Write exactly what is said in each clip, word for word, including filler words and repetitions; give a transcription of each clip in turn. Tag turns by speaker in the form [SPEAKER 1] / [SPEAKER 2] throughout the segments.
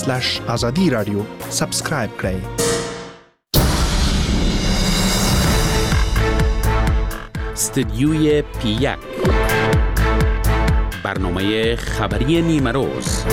[SPEAKER 1] اسلش آزادی رادیو سابسکرایب کړئ.
[SPEAKER 2] استدیوی پی یک، برنامه خبری نیمه روز.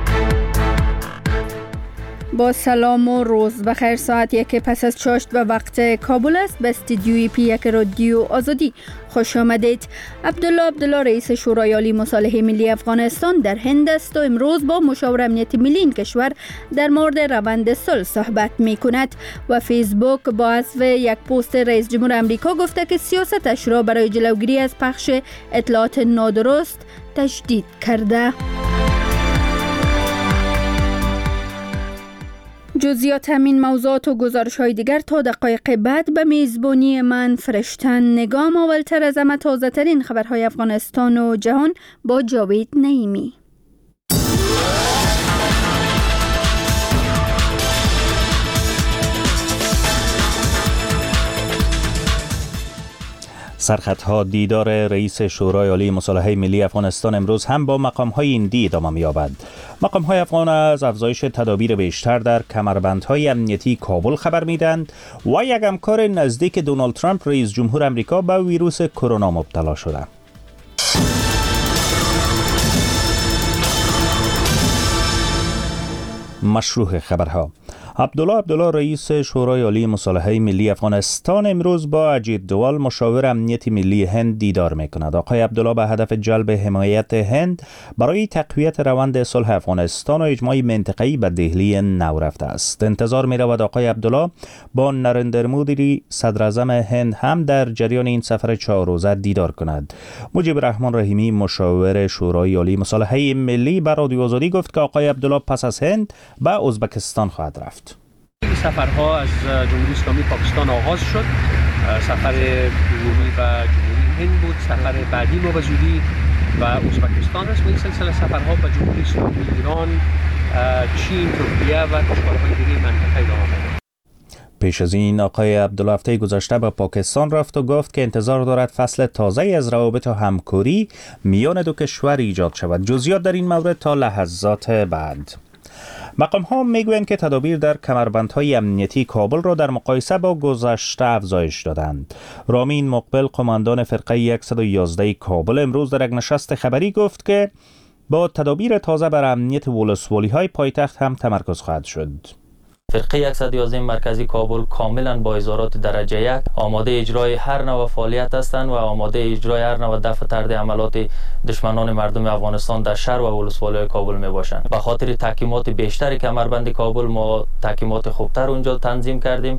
[SPEAKER 3] با سلام و روز بخیر. ساعت یک پس از چاشت و وقت کابل است. به استدیوی پی یک رادیو آزادی خوش آمدید. عبدالله عبدالله رئیس شورای عالی مصالحه ملی افغانستان در هند است و امروز با مشاور امنیت ملی این کشور در مورد روند صلح صحبت می کند. و فیسبوک با حذف یک پست رئیس جمهور امریکا گفته که سیاستش را برای جلوگیری از پخش اطلاعات نادرست تشدید کرده. جزئیات همین موضوعات و گزارش‌های دیگر تا دقایق بعد به میزبانی من فرشتن نگام. اولتر از همه تازه ترین خبرهای افغانستان و جهان با جاوید نعیمی.
[SPEAKER 4] سرخطها دیدار رئیس شورای عالی مصالحه ملی افغانستان امروز هم با مقام‌های این دی ادامه می‌یابد. مقام‌های افغان از افزایش تدابیر بیشتر در کمربندهای امنیتی کابل خبر می‌دهند و یک همکار نزدیک دونالد ترامپ رئیس جمهور امریکا به ویروس کرونا مبتلا شده. مشروع خبرها. عبدالله عبدالله رئیس شورای عالی مصالحه ملی افغانستان امروز با اجیت دوال مشاور امنیت ملی هند دیدار میکند. آقای عبدالله به هدف جلب حمایت هند برای تقویت روند صلح افغانستان و اجماع منطقه‌ای به دهلی نو رفته است. انتظار می رود آقای عبدالله با نریندر مودی صدر اعظم هند هم در جریان این سفر چهار روزه دیدار کند. مجیب رحمان رحیمی مشاور شورای عالی مصالحه ملی به رادیو آزادی گفت که آقای عبدالله پس از هند به ازبکستان خواهد رفت.
[SPEAKER 5] این سفرها از جمهوری اسلامی پاکستان آغاز شد. سفر عمومی و جمهوری هند بود. سفر بعدی ما به زودی و ازبکستان است و این سلسله سفرها به جمهوری اسلامی ایران، چین، ترکیه و کشورهای دیگر منطقه ادامه می‌یابد.
[SPEAKER 4] پیش از این آقای عبدالله هفته گذشته به پاکستان رفت و گفت که انتظار دارد فصل تازه‌ای از روابط و همکاری میان دو کشور ایجاد شود. جزئیات در این مورد تا لحظات بعد. مقام ها میگویند که تدابیر در کمربندهای امنیتی کابل را در مقایسه با گذشته افزایش دادند. رامین مقبل قماندان فرقه صد و یازده کابل امروز در یک نشست خبری گفت که با تدابیر تازه بر امنیت ولسوالی های پایتخت هم تمرکز خواهد شد.
[SPEAKER 6] فرقه صد و یازده مرکزی کابل کاملا با ازارات درجه یک آماده اجرای هر نوع فعالیت هستند و آماده اجرای هر نوع دفع طرد عملات دشمنان مردم افغانستان در شهر و ولسوالی کابل می باشند. به خاطر تحکیمات بیشتر کمربند کابل ما تحکیمات خوبتر اونجا تنظیم کردیم.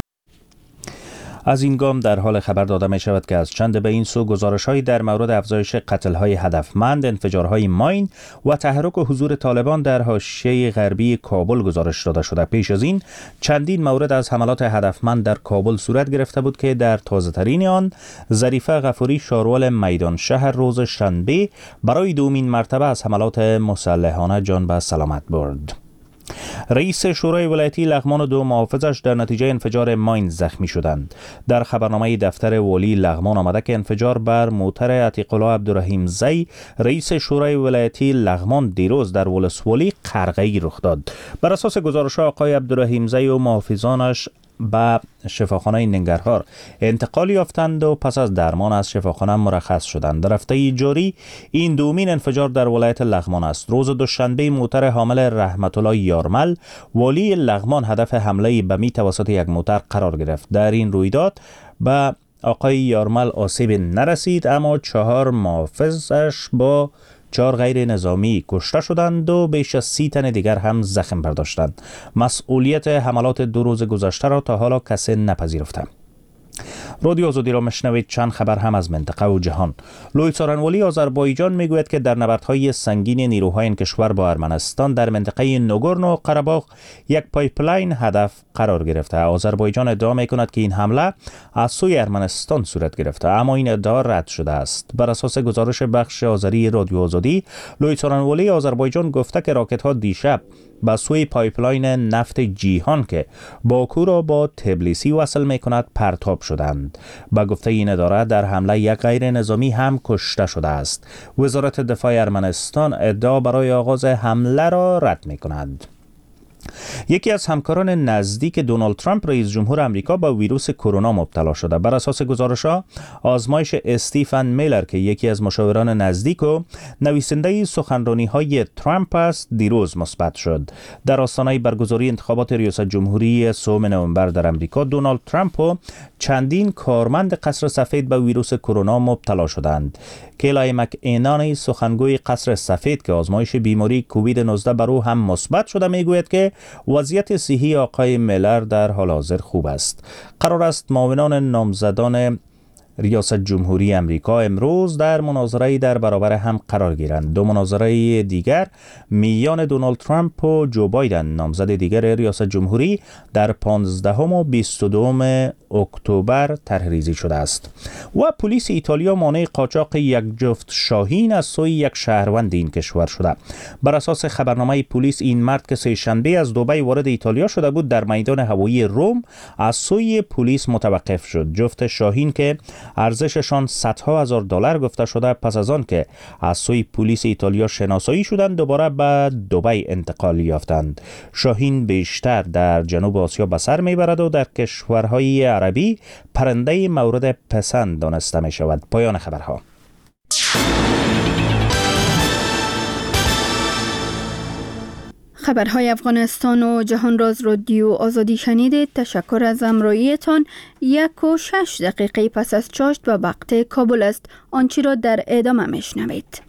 [SPEAKER 4] از این گام در حال خبر داده می شود که از چند به این سو گزارش‌هایی در مورد افزایش قتل‌های هدفمند، انفجارهای ماین و تحرک و حضور طالبان در حاشیه غربی کابل گزارش داده شده. پیش از این چندین مورد از حملات هدفمند در کابل صورت گرفته بود که در تازه‌ترین آن ظریفه غفوری شارول میدان شهر روز شنبه برای دومین مرتبه از حملات مسلحانه جان به سلامت برد. رئیس شورای ولایتی لغمان و دو محافظش در نتیجه انفجار ماین زخمی شدند. در خبرنامه دفتر والی لغمان آمده که انفجار بر موتر عتیق الله عبدالرحیم زی رئیس شورای ولایتی لغمان دیروز در ولسوالی قرغه‌ای رخ داد. بر اساس گزارش آقای عبدالرحیم زی و محافظانش به شفاخانه ننگرهار انتقال یافتند و پس از درمان از شفاخانه مرخص شدند. در هفته جاری این دومین انفجار در ولایت لغمان است. روز دوشنبه موتر حامل رحمت الله یارمل والی لغمان هدف حمله بمی توسط یک موتر قرار گرفت. در این رویداد به آقای یارمل آسیب نرسید اما چهار محافظش با چهار غیر نظامی کشته شدند و بیش از سی تن دیگر هم زخم برداشتند. مسئولیت حملات دو روز گذشته را تا حالا کسی نپذیرفته. رادیو آزادی را مشنوید. چند خبر هم از منطقه و جهان. لوی سارنوالی آذربایجان میگوید که در نبردهای سنگین نیروهای این کشور با ارمنستان در منطقه نوگورنو قره‌باغ یک پایپلاین هدف قرار گرفته. آذربایجان ادعا میکند که این حمله از سوی ارمنستان صورت گرفته اما این ادعا رد شده است. بر اساس گزارش بخش آذری رادیو آزادی، لوی سارنوالی آذربایجان گفته که راکت ها دیشب به سوی پایپلاین نفت جیهان که باکو را با تبلیسی وصل می کند پرتاب شدند. با گفته این اداره در حمله یک غیر نظامی هم کشته شده است. وزارت دفاع ارمنستان ادعا برای آغاز حمله را رد می کند. یکی از همکاران نزدیک دونالد ترامپ رئیس جمهور آمریکا با ویروس کرونا مبتلا شده. بر اساس گزارش‌ها آزمایش استیفن میلر که یکی از مشاوران نزدیک و نویسنده سخنرانی‌های ترامپ است دیروز مثبت شد. در آستانه برگزاری انتخابات ریاست جمهوری سوم نوامبر در آمریکا دونالد ترامپ و چندین کارمند قصر سفید به ویروس کرونا مبتلا شدند. کلای مک اینانی سخنگوی قصر سفید که آزمایش بیماری کووید نوزده بر او هم مثبت شده میگوید که وضعیت صحی آقای میلر در حال حاضر خوب است. قرار است معاونان نامزدان ریاست جمهوری امریکا امروز در مناظره در برابر هم قرار گیرند. دو مناظره دیگر میان دونالد ترامپ و جو بایدن نامزد دیگر ریاست جمهوری در پانزدهم و بیست و دوم اکتبر طرح‌ریزی شده است. و پلیس ایتالیا مانع قاچاق یک جفت شاهین از سوی یک شهروند این کشور شده. بر اساس خبرنامه پلیس این مرد که سه شنبه از دبی وارد ایتالیا شده بود در میدان هوایی روم از سوی پلیس متوقف شد. جفت شاهین که ارزششان صدها هزار دلار گفته شده پس از آن که از سوی پلیس ایتالیا شناسایی شدند دوباره به دبی انتقال یافتند. شاهین بیشتر در جنوب آسیا به سر میبرد و در کشورهای عربی پرنده مورد پسند دانسته می شود. پایان خبرها.
[SPEAKER 3] خبرهای افغانستان و جهان راز رادیو آزادی شنیدید. تشکر از همراهیتان. یک و شش دقیقه پس از چاشت و وقت کابل است. آنچه را در ادامه میشنوید.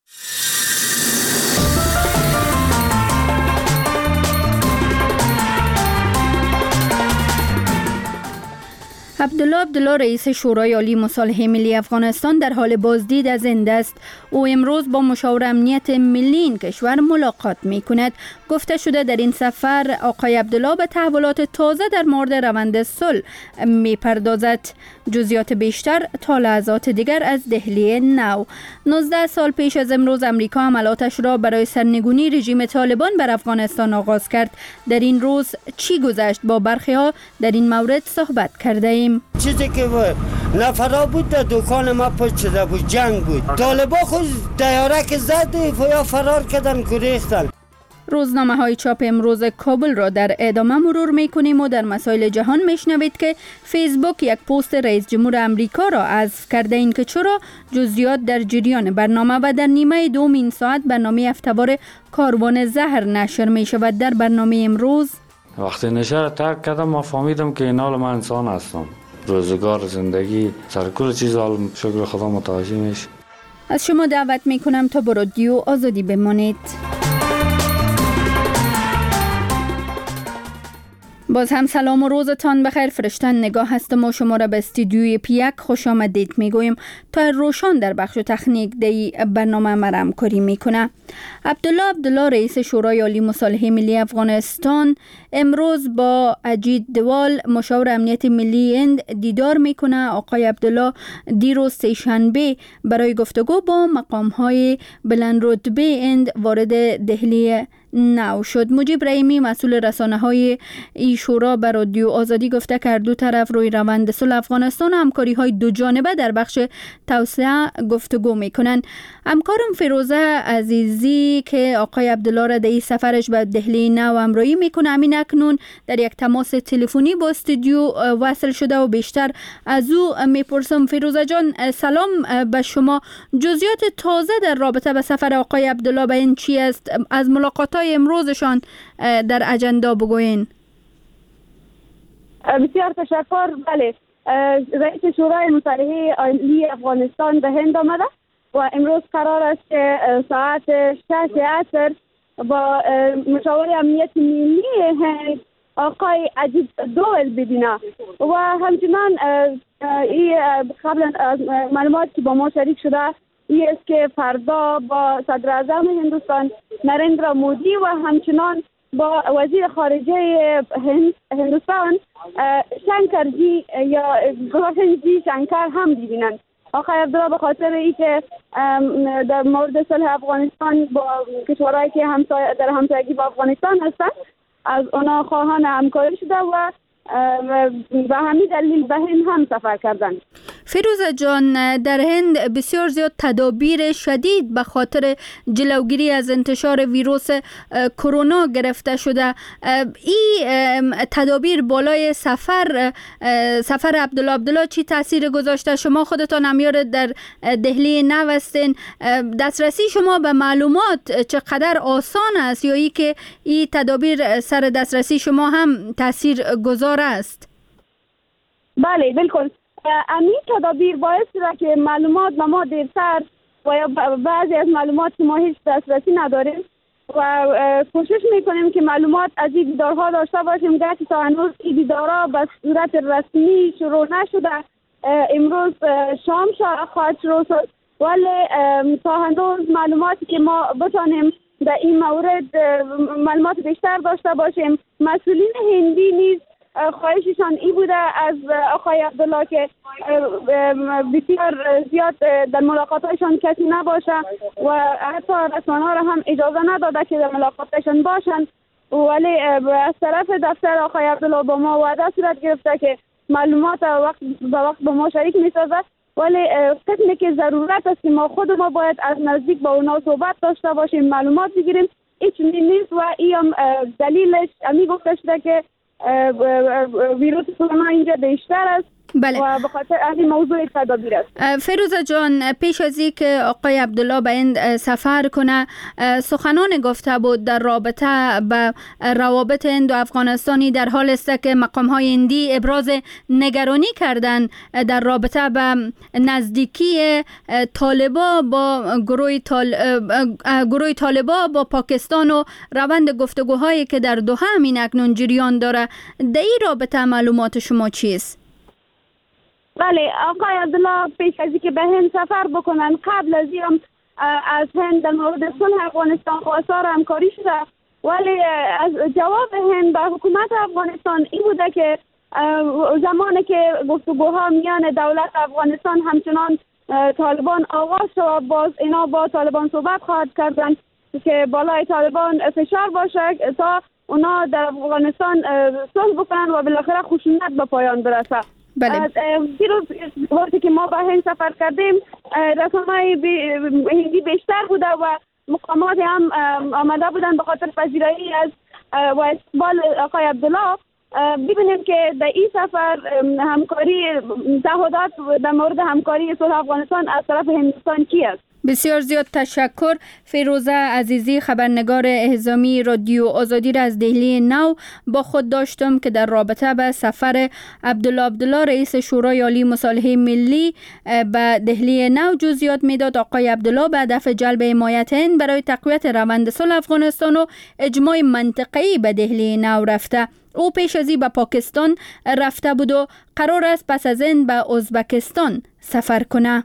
[SPEAKER 3] عبدالله عبدالله رئیس شورای عالی مصالحه ملی افغانستان در حال بازدید از زنده است. او امروز با مشاور امنیت ملی این کشور ملاقات می کند. گفته شده در این سفر آقای عبدالله به تحولات تازه در مورد روند صلح می پردازد. جزئیات بیشتر تا لحظات دیگر از دهلی نو. نوزده سال پیش از امروز امریکا حملاتش را برای سرنگونی رژیم طالبان بر افغانستان آغاز کرد. در این روز چی گذشت؟ با برخی ها در این مورد صحبت کرده ایم.
[SPEAKER 7] چیزی که نفرا بود در دکان ما پشت شده بود، جنگ بود. طالبا خود دیاره که زد یا فرار کردن گریختن.
[SPEAKER 3] روزنامه های چاپ امروز کابل را در ادامه مرور می کنیم و در مسائل جهان می شنوید که فیسبوک یک پست رئیس جمهور امریکا را حذف کرده. این که چرا؟ جزئیات در جریان برنامه و در نیمه دوم این ساعت برنامه هفته‌وار کاروان زهر نشر می شود. در برنامه امروز
[SPEAKER 8] وقتی نشر را ترک کردم ما فهمیدم که این حال من انسان هستم. روزگار زندگی سر کل چیز حال شکر خدا متوجه میشه.
[SPEAKER 3] از شما دعوت می کنم تا با رادیو آزادی بمانید. باز هم سلام و روزتان بخیر. فرشتن نگاه هستم و شما را به استودیوی پیک خوش آمدید میگویم. تا روشان در بخش تکنیک دی برنامه مرا همکاری میکنه. عبدالله عبدالله رئیس شورای عالی مصالحه ملی افغانستان امروز با اجید دوال مشاور امنیت ملی هند دیدار میکنه. آقای عبدالله دیروز سه شنبه برای گفتگو با مقام های بلند رتبه هند وارد دهلی نو شد. مجیب رحیمی مسئول رسانه های ای شورا بر رادیو آزادی گفته که دو طرف روی روند صلح افغانستان و همکاری های دو جانبه در بخش توسعه گفتگو میکنن. همکارم فیروزه عزیزی که آقای عبدالله را در این سفرش به دهلی نو همراهی میکنه همین اکنون در یک تماس تلفنی با استودیو وصل شده و بیشتر از او میپرسم. فیروزه جان سلام به شما. جزئیات تازه در رابطه به سفر آقای عبدالله به این چی است؟ از ملاقات امروزشان در اجندا بگوین.
[SPEAKER 9] بسیار تشکر. بله، رئیس شورای مصالحه عالی افغانستان به هند آمده و امروز قرار است که ساعت شش عصر با مشاور امنیت ملی هند آقای اجید دوال ببینه و همچنان این قبلا معلومات که با ما شریک شده این است که فردا با صدر اعظم هندوستان نریندرا مودی و همچنان با وزیر خارجه هند هندوستان شنکرجی یا گوهنجی شنکر هم دیدینند. آقای عبدالله به خاطر اینکه در مورد صلح افغانستان با کشورهایی که همسایه در همسایگی با افغانستان هستند از اونا خواهان همکاری شده و به همین دلیل به هند هم سفر کردند.
[SPEAKER 3] فیروزه جان، در هند بسیار زیاد تدابیر شدید به خاطر جلوگیری از انتشار ویروس کرونا گرفته شده. این تدابیر بالای سفر سفر عبدالله عبدالله چی تاثیر گذاشته؟ شما خودتان همیار در دهلی نو هستین، دسترسی شما به معلومات چقدر آسان است یا ای که این تدابیر سر دسترسی شما هم تاثیر گذار است؟
[SPEAKER 9] بله بالکل، همین تدابیر باعث شده که معلومات به ما دیرتر و یا بعضی از معلومات که ما هیچ دسترسی نداریم و کوشش میکنیم که معلومات از این دیدارها داشته باشیم. گرچه تا هنوز این دیدارها به صورت رسمی شروع نشده، امروز شام خواهد شروع شد، ولی تا هنوز معلوماتی که ما بتانیم در این مورد معلومات بیشتر داشته باشیم. مسئولین هندی نیز خواهششان ای بوده از آقای عبدالله که بسیار زیاد در ملاقاتشان کسی نباشه و حتی رسانه را هم اجازه نداده که در ملاقاتشان باشند، ولی از طرف دفتر آقای عبدالله با ما وعده صورت گرفته که معلومات وقت به وقت با ما شریک می‌سازد، ولی قسمی که ضرورت است که ما خود ما باید از نزدیک با اونا صحبت داشته باشیم، معلومات بگیریم. هیچ نیست و این دلیلش امی گفته شده که ویروس کرونا اینجا بیشتر است.
[SPEAKER 3] بله.
[SPEAKER 9] و به خاطر این موضوع تدابیر است.
[SPEAKER 3] فیروزه جان، پیش از این که آقای عبدالله به هند سفر کنه سخنان گفته بود در رابطه به روابط هند و افغانستانی، در حال است که مقام های هندی ابراز نگرانی کردن در رابطه به نزدیکی طالبا با گروه طال... گروه طالبا با پاکستان و روند گفتگوهایی که در دوحه همین اکنون جریان داره. در این رابطه معلومات شما چیست؟
[SPEAKER 9] بله، آقای عبدالله پیش از اینکه به هند سفر بکنن قبل از این از هند در مورد صلح افغانستان خواستار همکاری شده، ولی از جواب هند به حکومت افغانستان این بوده که زمانی که گفتگوها میان دولت افغانستان همچنان طالبان آغاز شد، باز اینا با طالبان صحبت خواهد کردن که بالای طالبان فشار باشه تا اونا در افغانستان صلح بکنن و بالاخره خشونت به پایان برسه.
[SPEAKER 3] بله.
[SPEAKER 9] دیروز وقتی که ما به هند سفر کردیم رسانه‌های هندی بیشتر بوده و مقامات هم آمده بودن به خاطر پذیرایی از و استقبال آقای عبدالله. ببینیم که در این سفر همکاری تعهدات در مورد همکاری صلح افغانستان از طرف هندوستان چی است؟
[SPEAKER 3] بسیار زیاد تشکر. فیروزه عزیزی، خبرنگار اعزامی رادیو آزادی را از دهلی نو با خود داشتم که در رابطه به سفر عبدالله عبدالله رئیس شورای عالی مصالحه ملی به دهلی نو جزئیات میداد. آقای عبدالله به هدف جلب حمایت هند برای تقویت روند صلح افغانستان و اجماع منطقه‌ای به دهلی نو رفته. او پیش از این به پاکستان رفته بود و قرار است پس از این به ازبکستان سفر کنه.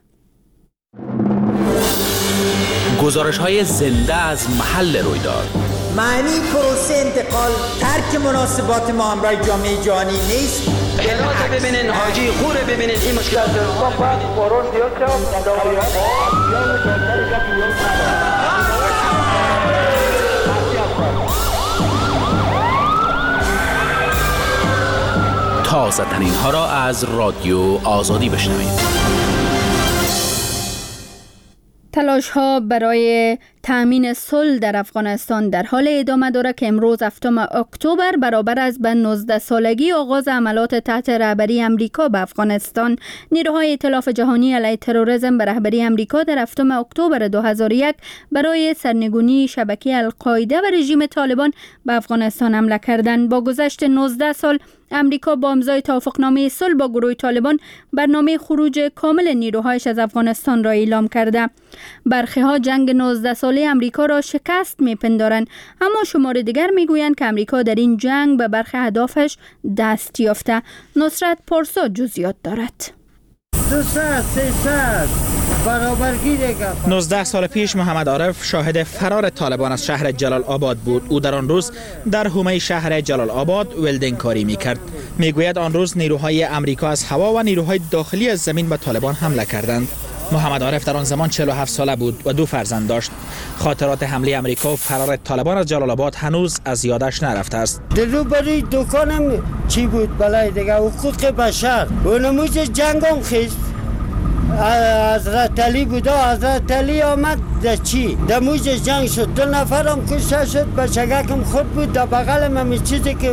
[SPEAKER 2] گزارش های زنده از محل رویداد.
[SPEAKER 10] معنی پروسه انتقال ترک مناسبات ما همراه جامعه جهانی نیست.
[SPEAKER 11] جلاد ببینین، حاجی خوره ببینین، این مشکلات
[SPEAKER 2] تازه ترین ها را از رادیو آزادی بشنوید.
[SPEAKER 3] تلاش ها برای تامین صلح در افغانستان در حال ادامه دارد که امروز هفتم اکتبر برابر است به نوزده سالگی آغاز عملات تحت رهبری امریکا به افغانستان. نیروهای ائتلاف جهانی علیه تروریسم به رهبری امریکا در هفتم اکتبر دو هزار و یک برای سرنگونی شبکه القاعده و رژیم طالبان به افغانستان حمله کردند. با گذشت نوزده سال امریکا با امضای توافقنامه صلح با گروه طالبان برنامه خروج کامل نیروهایش از افغانستان را اعلام کرده. برخی ها جنگ نوزده ساله امریکا را شکست می‌پندارند، اما شمار دیگر میگویند که امریکا در این جنگ به برخی اهدافش دست یافته. نصرت پارسا جزئیات دارد.
[SPEAKER 12] نوزده سال پیش محمد عارف شاهد فرار طالبان از شهر جلال آباد بود. او در آن روز در حومه شهر جلال آباد ولدینگ کاری میکرد. میگوید آن روز نیروهای امریکا از هوا و نیروهای داخلی از زمین به طالبان حمله کردند. محمد عارف در آن زمان چهل و هفت ساله بود و دو فرزند داشت. خاطرات حمله امریکا و فرار طالبان از جلال آباد هنوز از یادش نرفته است.
[SPEAKER 7] درو برای دکانم چی بود؟ بلای دیگه حقوق بشر و نموز جنگم خیست حضرت علی بود. حضرت علی آمد در چی؟ در موج جنگ شد. دو نفرم کشته شد. بچگکم خود بود در بغلم همی چیزی که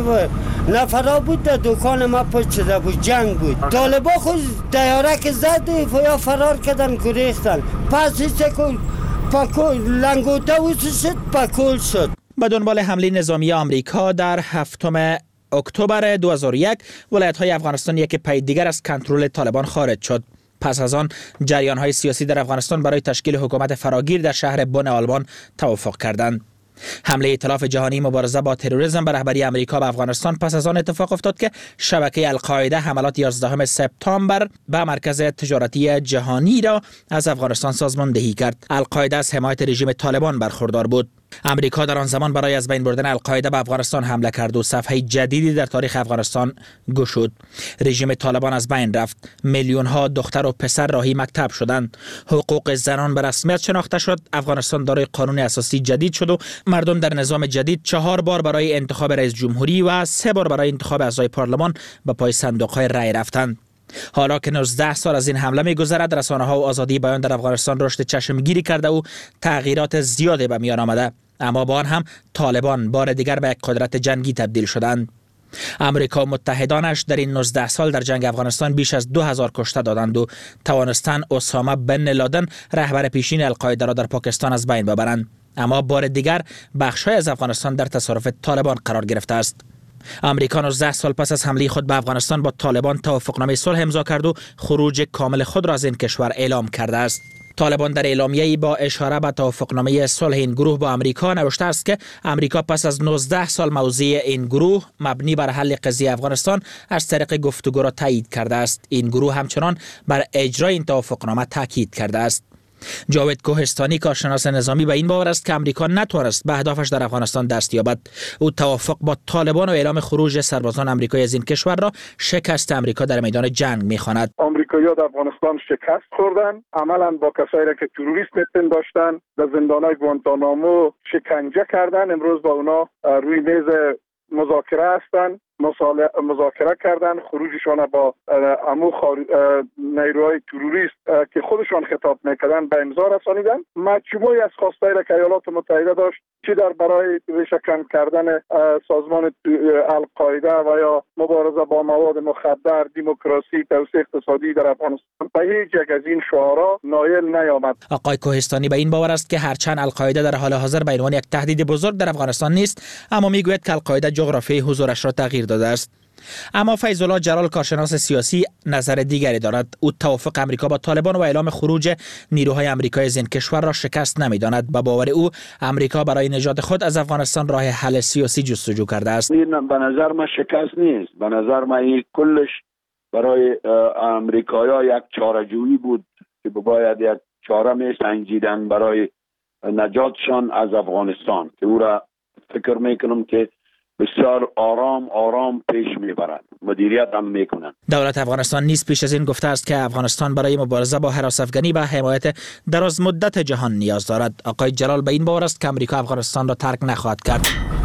[SPEAKER 7] نفرا بود در دکان ما پشت شده بود. جنگ بود. طالبا خود دیاره که زد یا فرار کردن گریختن. پس ایسته که پاکول لنگوته ویسه شد پاکول شد.
[SPEAKER 12] به دنبال حمله نظامی آمریکا در هفتم اکتبر دو هزار و یک ولایت‌های افغانستان یک پای دیگر از کنترل طالبان خارج شد. پس از آن جریان‌های سیاسی در افغانستان برای تشکیل حکومت فراگیر در شهر بن آلبان توافق کردند. حمله ائتلاف جهانی مبارزه با تروریسم به رهبری آمریکا به افغانستان پس از آن اتفاق افتاد که شبکه القاعده حملات یازدهم سپتامبر به مرکز تجارتی جهانی را از افغانستان سازماندهی کرد. القاعده از حمایت رژیم طالبان برخوردار بود. امریکا در آن زمان برای از بین بردن القاعده به افغانستان حمله کرد و صفحه جدیدی در تاریخ افغانستان گشود. رژیم طالبان از بین رفت. میلیون ها دختر و پسر راهی مکتب شدند. حقوق زنان به رسمیت شناخته شد. افغانستان دارای قانون اساسی جدید شد و مردم در نظام جدید چهار بار برای انتخاب رئیس جمهوری و سه بار برای انتخاب اعضای پارلمان به پای صندوق‌های رای رفتند. حالا که نوزده سال از این حمله می‌گذرد، رسانه‌ها و آزادی بیان در افغانستان رشد چشمگیری کرده و تغییرات زیادی به میان آمده، اما با آن هم طالبان بار دیگر به یک قدرت جنگی تبدیل شدند. امریکا و متحدانش در این نوزده سال در جنگ افغانستان بیش از دو هزار کشته دادند و توانستند اسامه بن لادن رهبر پیشین القاعده را در پاکستان از بین ببرند، اما بار دیگر بخش‌های از افغانستان در تصرف طالبان قرار گرفته است. امریکا نوزده سال پس از حمله خود به افغانستان با طالبان توافقنامه صلح امضا کرد و خروج کامل خود را از این کشور اعلام کرده است. طالبان در اعلامیه‌ای با اشاره به توافقنامه صلح این گروه با امریکا نوشته است که امریکا پس از نوزده سال موضع این گروه مبنی بر حل قضیه افغانستان از طریق گفتگو را تایید کرده است. این گروه همچنان بر اجرای این توافقنامه تاکید کرده است. جاوید کوهستانی، کارشناس نظامی، به این باور است که امریکا نتوانست به اهدافش در افغانستان دست یابد. او توافق با طالبان و اعلام خروج سربازان آمریکایی از این کشور را شکست امریکا در میدان جنگ می‌خواند.
[SPEAKER 13] آمریکایی‌ها در افغانستان شکست خوردند، عملاً با کسایی را که تروریست می‌پنداشتن در زندان‌های گوانتانامو شکنجه کردند. امروز با اونا روی میز مذاکره هستند، مذاکره کردن خروجشان با امو نیروهای تروریست که خودشان خطاب میکردن به امضا رسانیدن. مجموعی از خواستایی را که ایالات متحده داشت، چه در برای ریشه‌کن کردن سازمان القاعده و یا مبارزه با مواد مخدر، دموکراسی، توسعه اقتصادی در افغانستان، به هیچ یک از این شعارها نایل نیامد.
[SPEAKER 12] آقای کوهستانی به این باور است که هرچند القاعده در حال حاضر به عنوان یک تهدید بزرگ در افغانستان نیست، اما میگوید که القاعده جغرافیای حضورش را تغییر داده است. اما فیض الله جلال، کارشناس سیاسی، نظر دیگری دارد. او توافق امریکا با طالبان و اعلام خروج نیروهای آمریکایی از این کشور را شکست نمی‌داند. به باور او امریکا برای نجات خود از افغانستان راه حل سیاسی جستجو کرده است.
[SPEAKER 14] این به نظر من شکست نیست. به نظر من این کلش برای امریکایی‌ها یک چاره‌جویی بود که باید یک چاره می‌سنجیدن برای نجاتشان از افغانستان، که او را فکر می‌کنم که بسیار آرام آرام پیش میبرند، مدیریت هم میکنند.
[SPEAKER 12] دولت افغانستان نیز پیش از این گفته است که افغانستان برای مبارزه با هراس افغانی و حمایت دراز مدت جهان نیاز دارد. آقای جلال به این باور است که امریکا افغانستان را ترک نخواهد کرد.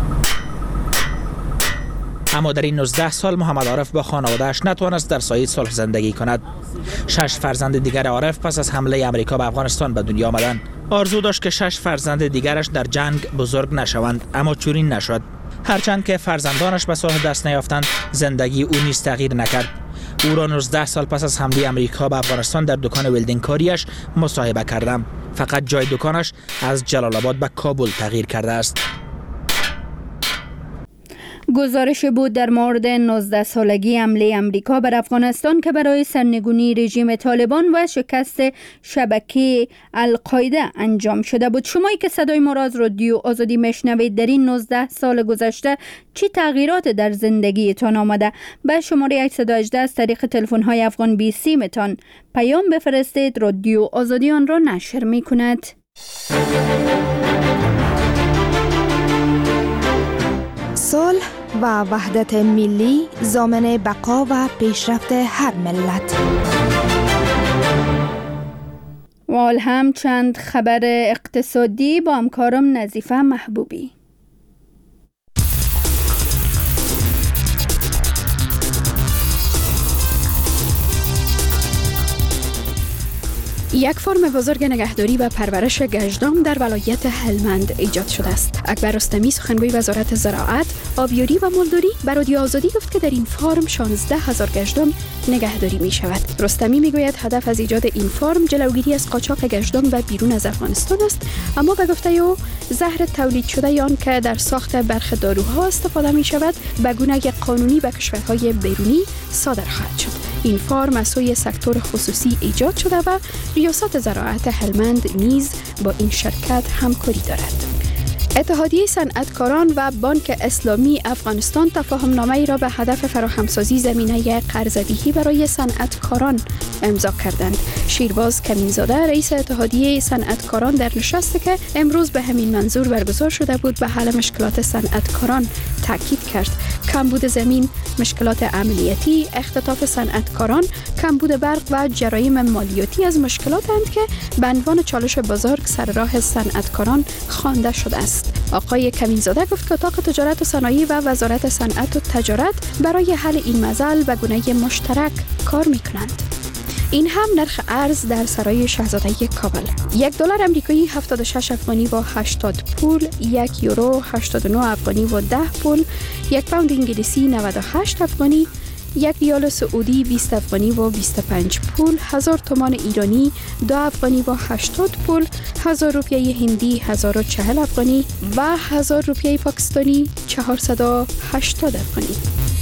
[SPEAKER 12] اما در این نوزده سال محمد عارف با خانواده‌اش نتوانست در سایه صلح زندگی کند. شش فرزند دیگر عارف پس از حمله امریکا به افغانستان به دنیا آمدند. آرزو داشت که شش فرزند دیگرش در جنگ بزرگ نشوند، اما چنین نشد. هرچند که فرزندانش به صلح دست نیافتند، زندگی او نیز تغییر نکرد. او را نوزده سال پس از حمله امریکا به افغانستان در دکان ولدینگ کاریش مصاحبه کردم. فقط جای دکانش از جلال آباد به کابل تغییر کرده است.
[SPEAKER 3] گزارش بود در مورد نوزده سالگی حمله امریکا بر افغانستان که برای سرنگونی رژیم طالبان و شکست شبکه القاعده انجام شده بود. شمایی که صدای ما را از رادیو آزادی میشنوید، در این نوزده سال گذشته چی تغییرات در زندگیتان آمده؟ به شماره هشت یک هشت از طریق تلفن‌های افغان بیسی متان پیام بفرستید. رادیو آزادی آن را نشر می‌کند.
[SPEAKER 15] صلح و وحدت ملی ضامن بقا و پیشرفت هر ملت.
[SPEAKER 3] و حال هم چند خبر اقتصادی با همکارم نظیفه محبوبی.
[SPEAKER 16] یک فرم بزرگ نگهداری و پرورش گژدام در ولایت هلمند ایجاد شده است. اکبر رستمی سخنگوی وزارت زراعت، آبیاری و مولدوری به رادیو آزادی گفت که در این فرم شانزده هزار گژدام نگهداری می شود. رستمی می گوید هدف از ایجاد این فرم جلوگیری از قاچاق گژدام به بیرون از افغانستان است، اما به گفته او زهر تولید شده آن که در ساخت برخی داروها استفاده می شود به گونه قانونی به کشورهای بیرونی صادر خواهد شد. این فرم از سوی سکتور خصوصی ایجاد شده و ریاست زراعت هلمند نیز با این شرکت همکاری دارد. اتحادیه صنعتکاران و بانک اسلامی افغانستان تفاهم‌نامه‌ای را به هدف فراهمسازی زمینه قرض‌دهی برای صنعتکاران امضا کردند. شیرباز کمینزاده رئیس اتحادیه صنعتکاران در نشستی که امروز به همین منظور برگزار شده بود به حل مشکلات صنعتکاران تاکید کرد. کمبود زمین، مشکلات عملیاتی، اختطاف صنعتکاران، کمبود برق و جرایم مالیاتی از مشکلاتند که به عنوان چالش بزرگ سر راه صنعتکاران خوانده شده است. آقای کمینزاده گفت که اتاق تجارت و صنایع و وزارت صنعت و تجارت برای حل این مسئله به گونه مشترک کار می‌کنند. این هم نرخ ارز در سرای شاهزاده کابل. یک دلار امریکایی هفتاد و شش افغانی و هشتاد پول، یک یورو هشتاد و نه افغانی و ده پول، یک پوند انگلیسی نود و هشت افغانی، یک ریال سعودی بیست افغانی و بیست و پنج پول، هزار تومان ایرانی دو افغانی و هشتاد پول، هزار روپیه هندی هزار و چهل افغانی و هزار روپیه پاکستانی چهارصد و هشتاد افغانی.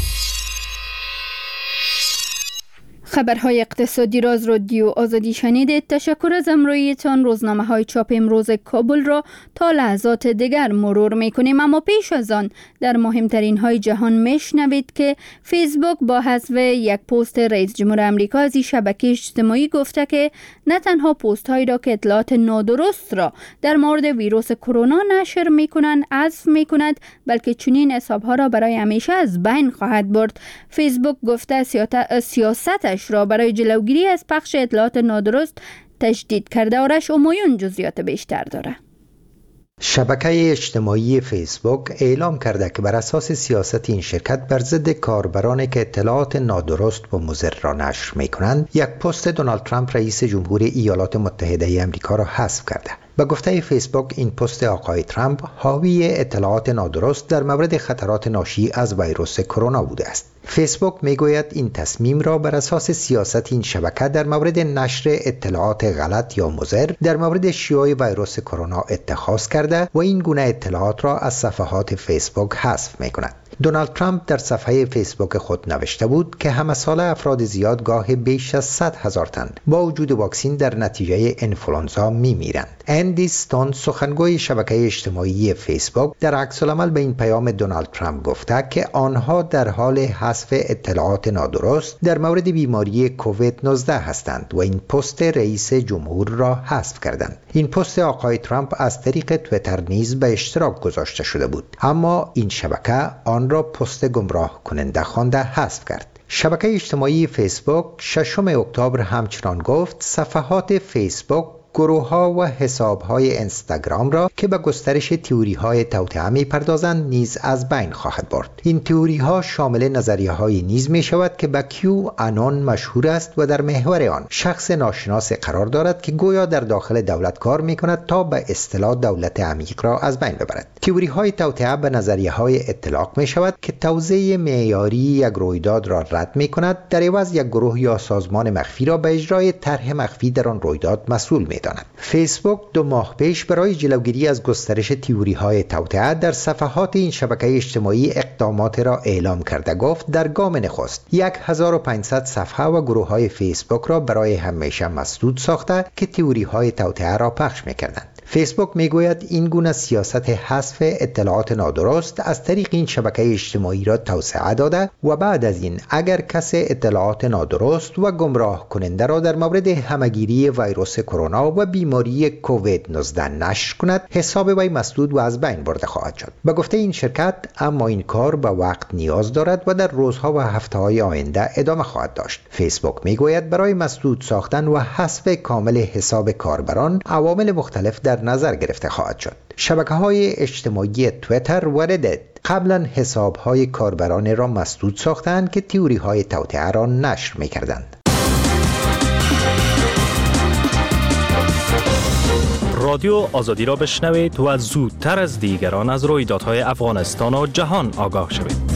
[SPEAKER 3] خبرهای اقتصادی را از رادیو آزادی شنیدید. تشکر از همراهیتان. روزنامه های چاپ امروز کابل را تا لحظات دیگر مرور میکنیم، اما پیش از آن در مهمترین های جهان میشنوید که فیسبوک با حذف یک پست رئیس جمهور آمریکا از این شبکه اجتماعی گفته که نه تنها پست هایی را که اطلاعات نادرست را در مورد ویروس کرونا نشر میکنند حذف میکند، بلکه چنین حساب ها را برای همیشه از بین خواهد برد. فیسبوک گفته سیاستش را برای جلوگیری از پخش اطلاعات نادرست تشدید کرده. آرش امایون جزئیات بیشتر داره.
[SPEAKER 17] شبکه اجتماعی فیسبوک اعلام کرده که بر اساس سیاست این شرکت بر ضد کاربرانی که اطلاعات نادرست و مضر را نشر می‌کنند، یک پست دونالد ترامپ رئیس جمهور ایالات متحده آمریکا را حذف کرده. به گفته فیسبوک این پست آقای ترامپ حاوی اطلاعات نادرست در مورد خطرات ناشی از ویروس کرونا بوده است. فیسبوک میگوید این تصمیم را بر اساس سیاست این شبکه در مورد نشر اطلاعات غلط یا مضر در مورد شیوع ویروس کرونا اتخاذ کرده و این گونه اطلاعات را از صفحات فیسبوک حذف میکند. دونالد ترامپ در صفحه فیسبوک خود نوشته بود که همه ساله افراد زیاد گاه بیش از صد هزار تن با وجود واکسن در نتیجه انفلوانزا میمیرند. اندی ستون سخنگوی شبکه اجتماعی فیسبوک در عکس العمل به این پیام دونالد ترامپ گفته که آنها در حال حذف اطلاعات نادرست در مورد بیماری کووید نوزده هستند و این پست رئیس جمهور را حذف کردند. این پست آقای ترامپ از طریق توییتر نیز به اشتراک گذاشته شده بود، اما این شبکه آن را پست گمراه کننده خوانده حذف کرد. شبکه اجتماعی فیسبوک ششم اکتبر همچنان گفت صفحات فیسبوک، گروه‌ها و حساب‌های اینستاگرام را که به گسترش تئوری‌های توطئه می‌پردازند نیز از بین خواهد برد. این تئوری‌ها شامل نظریه‌هایی نیز می‌شود که به کیو آنون مشهور است و در محور آن شخص ناشناس قرار دارد که گویا در داخل دولت کار می‌کند تا به اصطلاح دولت عمیق را از بین ببرد. تئوری‌های توطئه به نظریه‌های اطلاق می‌شود که توزیع معیاری یک رویداد را رد می‌کند، در عوض یک گروه یا سازمان مخفی را به اجرای طرح مخفی در آن رویداد مسئول می داند. فیسبوک دو ماه پیش برای جلوگیری از گسترش تئوری‌های توطئه در صفحات این شبکه اجتماعی اقدامات را اعلام کرده گفت در گام نخست هزار و پانصد صفحه و گروه‌های فیسبوک را برای همیشه مسدود ساخته که تئوری‌های توطئه را پخش می‌کردند. فیسبوک میگوید این گونه سیاست حذف اطلاعات نادرست از طریق این شبکه اجتماعی را توسعه داده و بعد از این اگر کسی اطلاعات نادرست و گمراه کننده را در مورد همگیری ویروس کرونا و بیماری کووید نوزده نشر کند، حساب وی مسدود و از بین برده خواهد شد. به گفته این شرکت اما این کار به وقت نیاز دارد و در روزها و هفته‌های آینده ادامه خواهد داشت. فیسبوک میگوید برای مسدود ساختن و حذف کامل حساب کاربران عوامل مختلف در نظر گرفته خواهد شد. شبکه‌های اجتماعی توییتر و ردیت قبلا حساب‌های کاربران را مسدود ساختند که تئوری‌های توطئه را نشر می‌کردند.
[SPEAKER 18] رادیو آزادی را بشنوید و زودتر از دیگران از رویدادهای افغانستان و جهان آگاه شوید.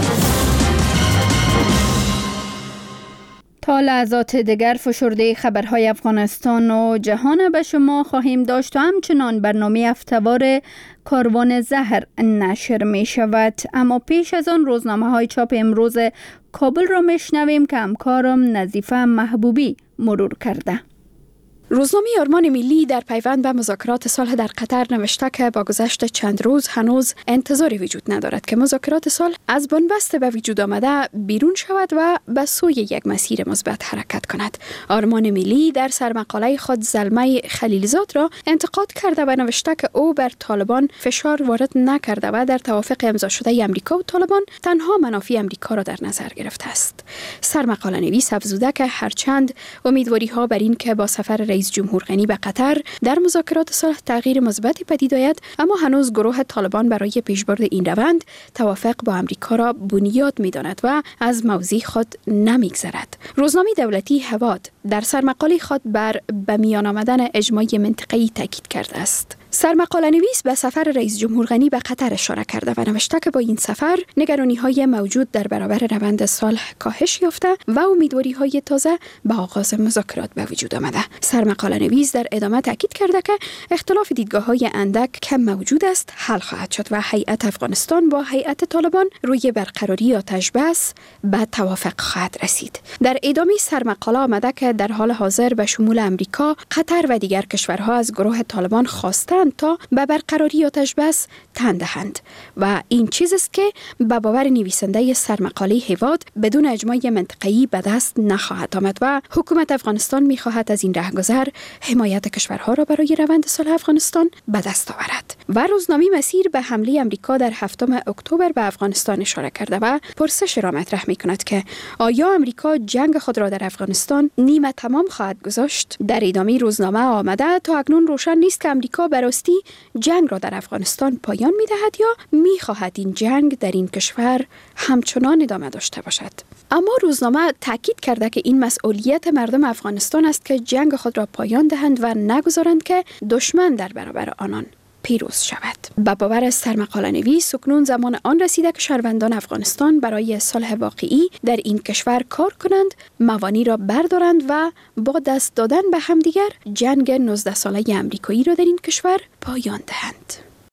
[SPEAKER 3] تا لحظات دیگر فشرده خبرهای افغانستان و جهان به شما خواهیم داشت و همچنان برنامه هفته‌وار کاروان زهر نشر می شود. اما پیش از آن روزنامه های چاپ امروز کابل را می شنویم که همکارم نظیفه محبوبی مرور کرده.
[SPEAKER 16] روزنامه آرمان ملی در پیوند به مذاکرات صلح در قطر نوشته که با گذشت چند روز هنوز انتظاری وجود ندارد که مذاکرات صلح از بنبست به وجود آمده بیرون شود و به سوی یک مسیر مثبت حرکت کند. آرمان ملی در سرمقاله خود زلمه خلیلزاد را انتقاد کرده و نوشته که او بر طالبان فشار وارد نکرده و در توافق امضا شده امریکا و طالبان تنها منافع امریکا را در نظر گرفته است. سرمقاله نویس افزوده که هرچند امیدواری ها بر این که با سفر رئیس جمهور غنی به قطر در مذاکرات صلح تغییر مثبتی پدید آید، اما هنوز گروه طالبان برای پیشبرد این روند توافق با امریکا را بنیاد می‌داند و از موضع خود نمی‌گذرد. روزنامه دولتی هواد در سرمقاله خود بر به میان آمدن اجماع منطقه‌ای تاکید کرده است. سرمقاله نویس به سفر رئیس جمهور غنی به قطر اشاره کرده و نوشته که با این سفر نگرانی‌های موجود در برابر روند صلح کاهش یافته و امیدواری‌های تازه به آغاز مذاکرات به وجود آمده. سرمقاله نویس در ادامه تاکید کرده که اختلاف دیدگاه‌های اندک کم موجود است حل خواهد شد و هیئت افغانستان با هیئت طالبان روی برقراری آتش بس به توافق خواهد رسید. در ادامه سرمقاله آمده که در حال حاضر به شمول امریکا، قطر و دیگر کشورها از گروه طالبان خواستند تا به برقراری آتش بس تن دهند و این چیز است که به باور نویسنده سرمقاله هواد بدون اجماع منطقه‌ای به دست نخواهد آمد و حکومت افغانستان می‌خواهد از این رهگذر حمایت کشورها را برای روند صلح افغانستان به دست آورد. و روزنامه مسیر به حمله امریکا در هفتم اکتبر به افغانستان اشاره کرده و پرسش را مطرح می‌کند که آیا امریکا جنگ خود را در افغانستان نیمه تمام خواهد گذاشت؟ در ادامه روزنامه آمده تا اکنون روشن نیست که امریکا به راستی جنگ را در افغانستان پایان می‌دهد یا می‌خواهد این جنگ در این کشور همچنان ادامه داشته باشد. اما روزنامه تاکید کرده که این مسئولیت مردم افغانستان است که جنگ خود را پایان دهند و نگذارند که دشمن در برابر آنان پیروز شود. با باور سرمقاله نویس اکنون زمان آن رسیده که شهروندان افغانستان برای صلح واقعی در این کشور کار کنند، موانع را بردارند و با دست دادن به همدیگر جنگ نوزده ساله امریکایی را در این کشور پایان دهند.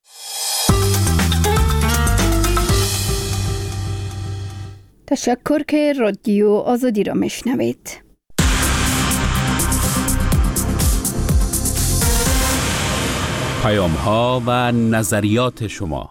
[SPEAKER 3] تشکر که رادیو آزادی را میشنوید.
[SPEAKER 2] پیام ها و نظریات شما.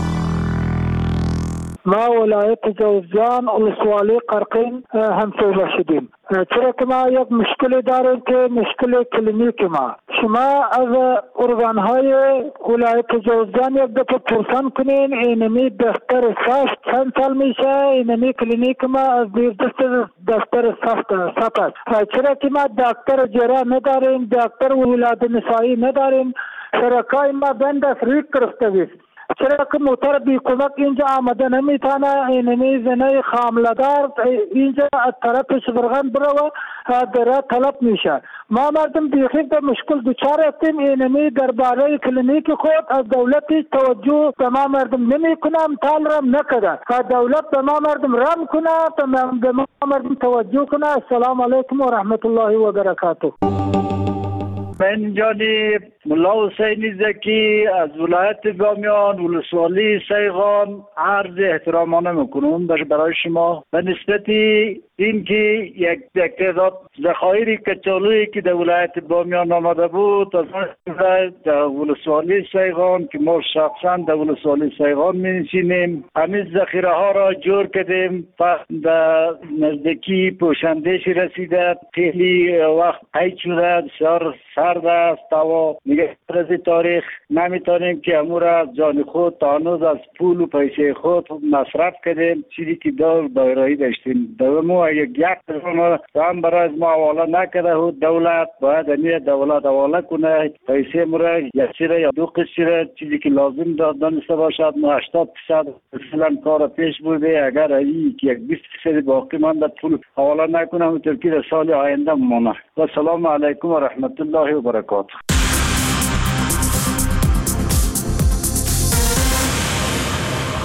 [SPEAKER 19] ما ولایت جوزجان ولسوالی قرقین همسایه شدیم، چرا که ما یک مشکلی داریم که مشکل کلینیک ما شما از ارگانهای ولایت جوزجان یک دفعه پرسان کنین اینمی دفتر سفت چند سال میشه، اینمی کلینیک ما از دیر دفتر دفتر سفت سفت چرا که ما دکتر جراح نداریم، دکتر ولادت نسایی نداریم، شرکای ما بند از ریک کرسته چرا که موتر بی کمک اینجا آمده نمیتونه، اینمی زنه خاملدار اینجا از طرف شبرغان برو در طلب میشه. ما مردم بیخی به مشکل دوچار هستیم، اینمی درباره کلینیک خود از دولتی توجه به ما مردم نمی کنم، تال رم نکده، دولت به ما مردم رم کنه، به ما مردم توجه کنه. السلام علیکم و رحمت الله و برکاته.
[SPEAKER 20] من جانب ملا حسینی زکی از ولایت بامیان ولسوالی سیغان عرض احترامانه میکنم برای شما به نسبت این که یک تعداد ذخایر کچالویی که در ولایت بامیان آمده بود از در ولسوالی سیغان که ما شخصا در ولسوالی سیغان می‌نشینیم، همین ذخیره ها را جور کردیم و در نزدیکی پوشندهش رسیده، خیلی وقت قید شده، بسیار سرد است و میگه از تاریخ نمیتونیم که امور از جان خود تا هنوز از پول و پیسه خود مصرف کردیم، چیزی که دور دایره‌ای داشتیم. دومو یک یک هم برای ما حواله نکرده و دولت باید امیه دولت حواله کنه پیسه مرا یک سیره یا دو قسیره چیزی که لازم دانسته باشد. ما هشتاد درصد مثلا کار پیش بوده، اگر ای یک بیست درصد باقی مانده پول حواله نکنم و ترکی در سال آینده مانه. و سلام علیکم و رحمت الله و برکاته.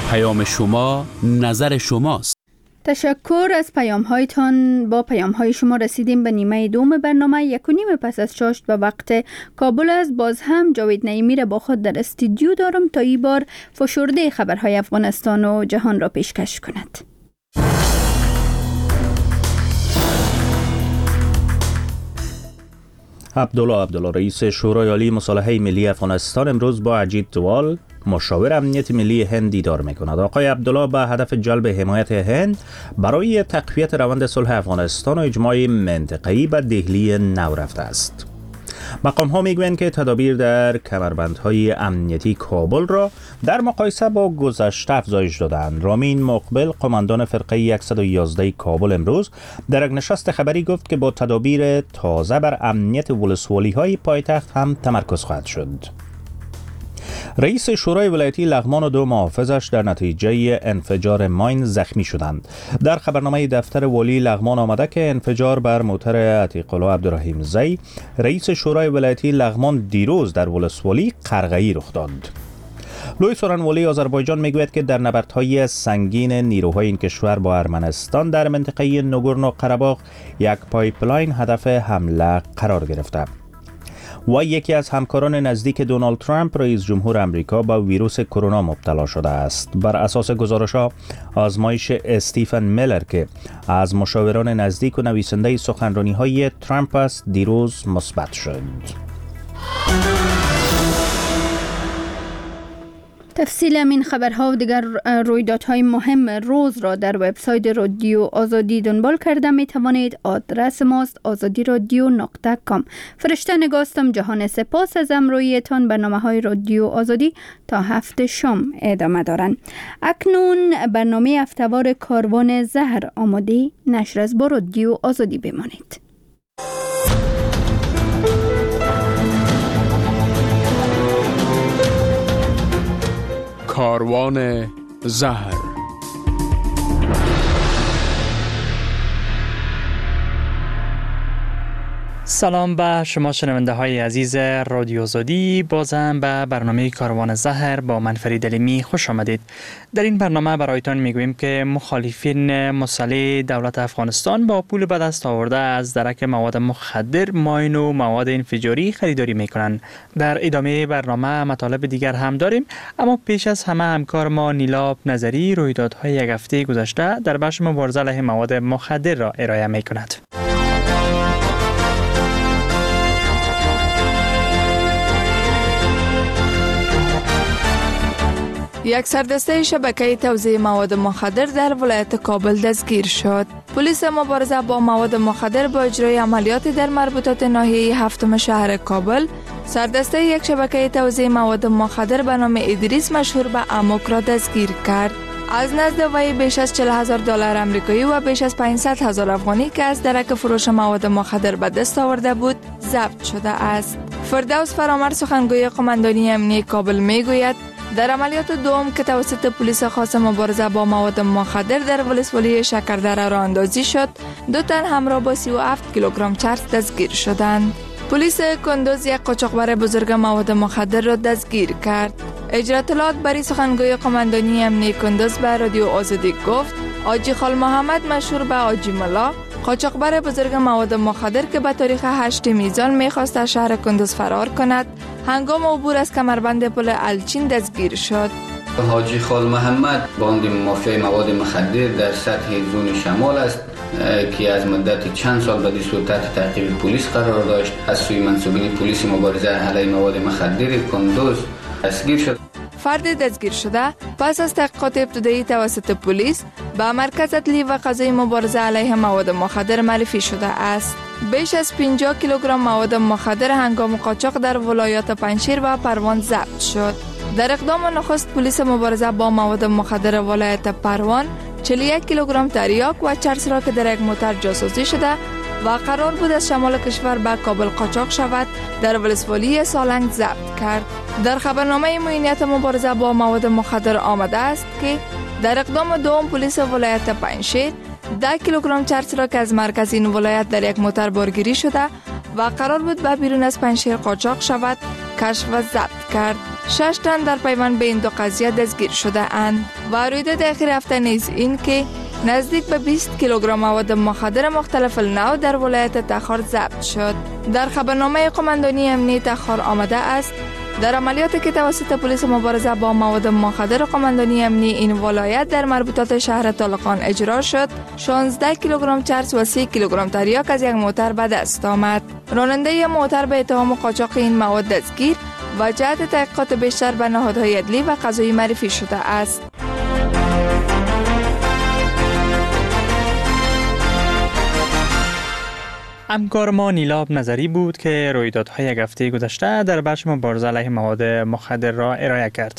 [SPEAKER 2] پیام شما نظر شماست.
[SPEAKER 3] تشکر از پیام هایتان. با پیام های شما رسیدیم به نیمه دوم برنامه. یک و نیم پس از چاشت و وقت کابل است. باز هم جاوید نعیمی را با خود در استودیو دارم تا این بار فشرده خبرهای افغانستان و جهان را پیشکش کند.
[SPEAKER 4] عبدالله عبدالله رئیس شورای عالی مصالحه ملی افغانستان امروز با اجیت دوال مشاور امنیت ملی هند دیدار می‌کند. آقای عبدالله به هدف جلب حمایت هند برای تقویت روند صلح افغانستان و اجماع منطقه‌ای به دهلی نو رفته است. مقام‌ها می‌گویند که تدابیر در کمربندهای امنیتی کابل را در مقایسه با گذشته افزایش دادند. رامین مقبل قماندان فرقه صد و یازده کابل امروز در یک نشست خبری گفت که با تدابیر تازه بر امنیت ولسوالی‌های پایتخت هم تمرکز خواهد شد. رئیس شورای ولایتی لغمان و دو محافظش در نتیجه انفجار ماین زخمی شدند. در خبرنامه دفتر والی لغمان آمده که انفجار بر موتر عتیق الله عبدالرحیم زی رئیس شورای ولایتی لغمان دیروز در ولسوالی قرغه‌ای رخ داد. لوی سورانوالی آذربایجان میگوید که در نبردهای سنگین نیروهای این کشور با ارمنستان در منطقه نگورنو قره‌باغ یک پایپلاین هدف حمله قرار گرفته. و یکی از همکاران نزدیک دونالد ترامپ رئیس جمهور امریکا با ویروس کرونا مبتلا شده است. بر اساس گزارش‌ها آزمایش استیفن میلر که از مشاوران نزدیک و نویسنده سخنرانی‌های ترامپ است دیروز مثبت شد.
[SPEAKER 3] تفصیل همین خبرها و دیگر رویدادهای مهم روز را در وبسایت رادیو آزادی دنبال کرده می توانید. آدرس ماست آزادی رادیو نقطه کام. فرشته نگاستم. جهان سپاس از امرویتان. برنامه های رادیو آزادی تا هفت شام ادامه دارند. اکنون برنامه هفته‌وار کاروان زهر آماده. نشر از با رادیو آزادی بمانید.
[SPEAKER 21] کاروان زهر.
[SPEAKER 22] سلام به شما شنونده های عزیز رادیو آزادی. بازم به برنامه کاروان زهر با من فرید علیمی خوش آمدید. در این برنامه برایتان میگوییم که مخالفین مسلح دولت افغانستان با پول به دست آورده از درک مواد مخدر، ماین و مواد انفجاری خریداری میکنند. در ادامه برنامه مطالب دیگر هم داریم، اما پیش از همه همکار ما نیلاب نظری رویدادهای یک هفته گذشته در بخش مبارزه علیه مواد مخدر را ارائه میکند.
[SPEAKER 23] یک سردسته شبکه توزیع مواد مخدر در ولایت کابل دستگیر شد. پلیس مبارزه با مواد مخدر با اجرای عملیات در مربوطات ناحیه هفتم شهر کابل سردسته یک شبکه توزیع مواد مخدر به نام ادریس مشهور به اموک را دستگیر کرد. از نزد وی بیش از چهل هزار دلار آمریکایی و بیش از پانصد هزار افغانی که از درک فروش مواد مخدر به دست آورده بود ضبط شده است. فردوس فرامرد سخنگوی قماندانی امنیتی کابل میگوید در عملیات دوم که توسط پلیس خاص مبارزه با مواد مخدر در ولسوالی شکردره راه اندازی شد، دو تن همراه با سی و هفت کیلوگرم چرس دستگیر شدند. پلیس کندوز یک قاچاقبر بزرگ مواد مخدر را دستگیر کرد. اجرا اطلاعات برای سخنگوی قماندانی امنیتی کندوز به رادیو آزادی گفت حاجی خال محمد مشهور به حاجی ملا قاچاقبر بزرگ مواد مخدر که به تاریخ هشت میزان میخواست از شهر کندوز فرار کند هنگام عبور از کمربند پل الچین دستگیر شد.
[SPEAKER 24] حاجی خال محمد باند مافیای مواد مخدر در سطح زون شمال است که از مدت چند سال به صورت تحت تعقیب پلیس قرار داشت. از سوی منصوبین پلیس مبارزه علیه مواد مخدر کندوز دستگیر شد.
[SPEAKER 23] فرد دستگیر شده پس از تحقیقات ابتدایی توسط پلیس به مرکز عدلی و قضایی مبارزه علیه مواد مخدر معرفی شده است. بیش از پنجاه کیلوگرم مواد مخدر هنگام قاچاق در ولایات پنجشیر و پروان ضبط شد. در اقدام نخست پلیس مبارزه با مواد مخدر ولایت پروان چهل و یک کیلوگرم تریاک و چرس را که در یک موتر جاسوسی شده و قرار بود از شمال کشور به کابل قاچاق شود در ولسوالی سالنگ ضبط کرد. در خبرنامه معینیت مبارزه با مواد مخدر آمده است که در اقدام دوم پلیس ولایت پنجشیر ده کیلوگرم چرس را که از مرکز این ولایت در یک موتر بارگیری شده و قرار بود به بیرون از پنجشیر قاچاق شود کشف و ضبط کرد. شش تن در پیوند به این دو قضیه دستگیر شده اند. و رویداد اخیر هفته نیز این که نزدیک به بیست کیلوگرم مواد مخدر مختلف النوع در ولایت تخار ضبط شد. در خبرنامه قماندانی امنیت تخار آمده است در عملیاتی که توسط پلیس مبارزه با مواد مخدر قماندانی امنی این ولایت در مربوطات شهر طالقان اجرا شد، شانزده کیلوگرم چرس و سی کیلوگرم تریاک از یک موتر به دست آمد. راننده موتر به اتهام قاچاق این مواد دستگیر و جهت تحقیقات بیشتر به نهادهای عدلی و قضایی معرفی شده است.
[SPEAKER 22] همکار ما نیلاب نظری بود که رویدادهای یک هفته گذشته در بخش مبارزه علیه مواد مخدر را ارائه کرد.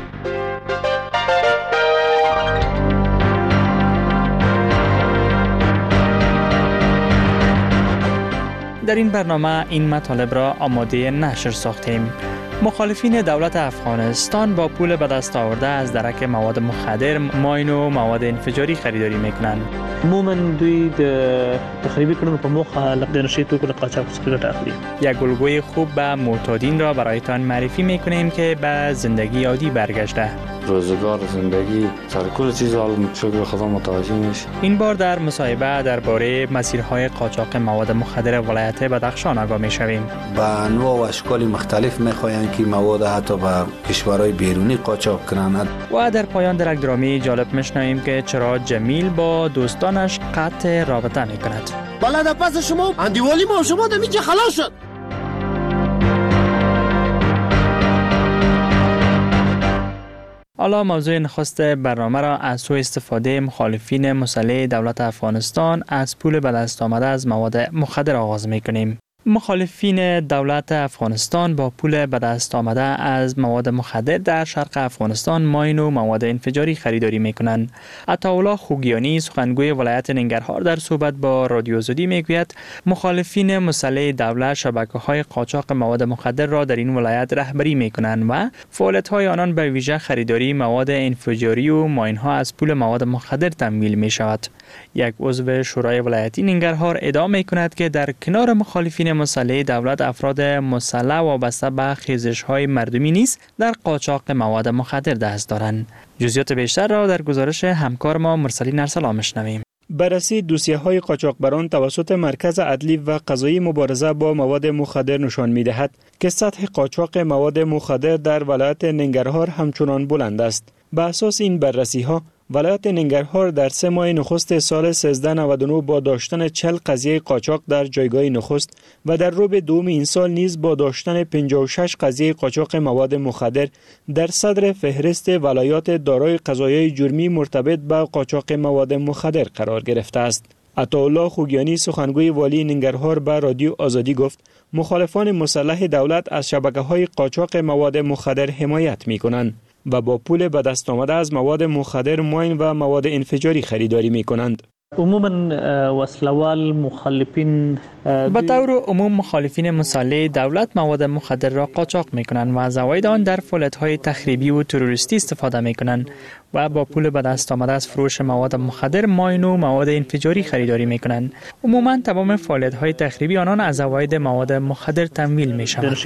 [SPEAKER 22] در این برنامه این مطالب را آماده نشر ساختیم. مخالفین دولت افغانستان با پول به دست آورده از درک مواد مخدر، ماین و مواد انفجاری خریداری میکنند.
[SPEAKER 1] عموما دوی د تخریبی کردن په موخه د نشي توکو د قاچاق څخه ګټه اخلي.
[SPEAKER 22] یک الگوی خوب به معتادین را برایتان معرفی میکنیم که به زندگی عادی برگشته.
[SPEAKER 5] روزگار زندگی سر کل چیز حال شکر خدا متوجه میشه.
[SPEAKER 22] این بار در مصاحبه درباره مسیرهای قاچاق مواد مخدر ولایت بدخشان آگاه میشویم.
[SPEAKER 6] با انواع و اشکال مختلف میخواهند که مواد حتی به کشورهای بیرونی قاچاق کنند.
[SPEAKER 22] و در پایان در یک درامی جالب میشنویم که چرا جمیل با دوستانش قطع رابطه میکند.
[SPEAKER 8] بالا در پس شما اندیوالی ما شما در میچه خلاص شد.
[SPEAKER 22] حالا موضوع نخست برنامه را از سوء استفاده مخالفین مسلح دولت افغانستان از پول به دست آمده از مواد مخدر آغاز میکنیم. مخالفین دولت افغانستان با پول به دست آمده از مواد مخدر در شرق افغانستان ماین و مواد انفجاری خریداری میکنند. عطاالله خوگیانی سخنگوی ولایت ننگرهار در صحبت با رادیو آزادی میگوید مخالفین مسلح دولت شبکه‌های قاچاق مواد مخدر را در این ولایت رهبری میکنند و فعالیت‌های آنان به ویژه خریداری مواد انفجاری و ماین‌ها از پول مواد مخدر تمویل میشود. یک عضو شورای ولایتی ننگرهار ادعا میکند که در کنار مخالفین مسلح دولت افراد مسلح وابسته به خیزش‌های مردمی نیز در قاچاق مواد مخدر دست دارند. جزئیات بیشتر را در گزارش همکار ما مرسلین ارسلان میشنویم.
[SPEAKER 25] بررسی دوسیه‌های قاچاقبران توسط مرکز عدلی و قضایی مبارزه با مواد مخدر نشان می‌دهد که سطح قاچاق مواد مخدر در ولایت ننگرهار همچنان بلند است. به اساس این بررسی‌ها ولایت ننگرهار در سه ماه نخست سال سیزده نود و نه با داشتن چهل قضیه قاچاق در جایگاه نخست و در ربع دوم این سال نیز با داشتن پنجاه و شش قضیه قاچاق مواد مخدر در صدر فهرست ولایات دارای قضایای جرمی مرتبط با قاچاق مواد مخدر قرار گرفته است. عطاالله خوگیانی سخنگوی والی ننگرهار به رادیو آزادی گفت مخالفان مسلح دولت از شبکه‌های قاچاق مواد مخدر حمایت می‌کنند و با پول به دست آمده از مواد مخدر ماین و مواد انفجاری خریداری می کنند.
[SPEAKER 1] عموما وسلوال مخالفین
[SPEAKER 22] به طور عموم مخالفین مسلح دولت مواد مخدر را قاچاق می کنند و از عواید آن در فعالیت‌های تخریبی و تروریستی استفاده می کنند و با پول به دست آمده از فروش مواد مخدر ماین و مواد انفجاری خریداری می کنند. عموما تمام فعالیت‌های تخریبی آنان از عواید مواد مخدر تمویل می شوند.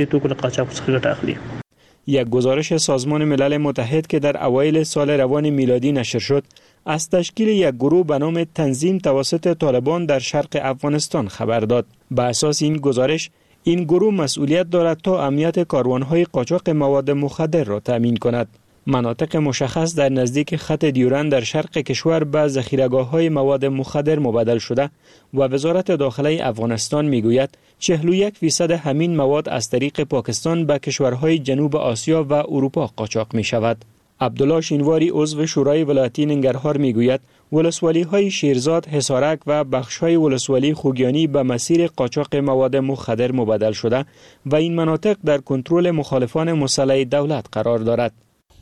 [SPEAKER 25] یک گزارش سازمان ملل متحد که در اوایل سال روان میلادی نشر شد از تشکیل یک گروه به نام تنظیم توسط طالبان در شرق افغانستان خبر داد. به اساس این گزارش این گروه مسئولیت دارد تا امنیت کاروانهای قاچاق مواد مخدر را تأمین کند. مناطق مشخص در نزدیک خط دیورن در شرق کشور به ذخیره‌گاه‌های مواد مخدر مبدل شده و وزارت داخله افغانستان میگوید چهل و یک درصد همین مواد از طریق پاکستان به کشورهای جنوب آسیا و اروپا قاچاق می شود. عبدالله شینواری عضو شورای ولایتی ننگرهار میگوید ولسوالی‌های شیرزاد، حصارک و بخش‌های ولسوالی خوگیانی به مسیر قاچاق مواد مخدر مبدل شده و این مناطق در کنترل مخالفان مسلح دولت قرار دارد.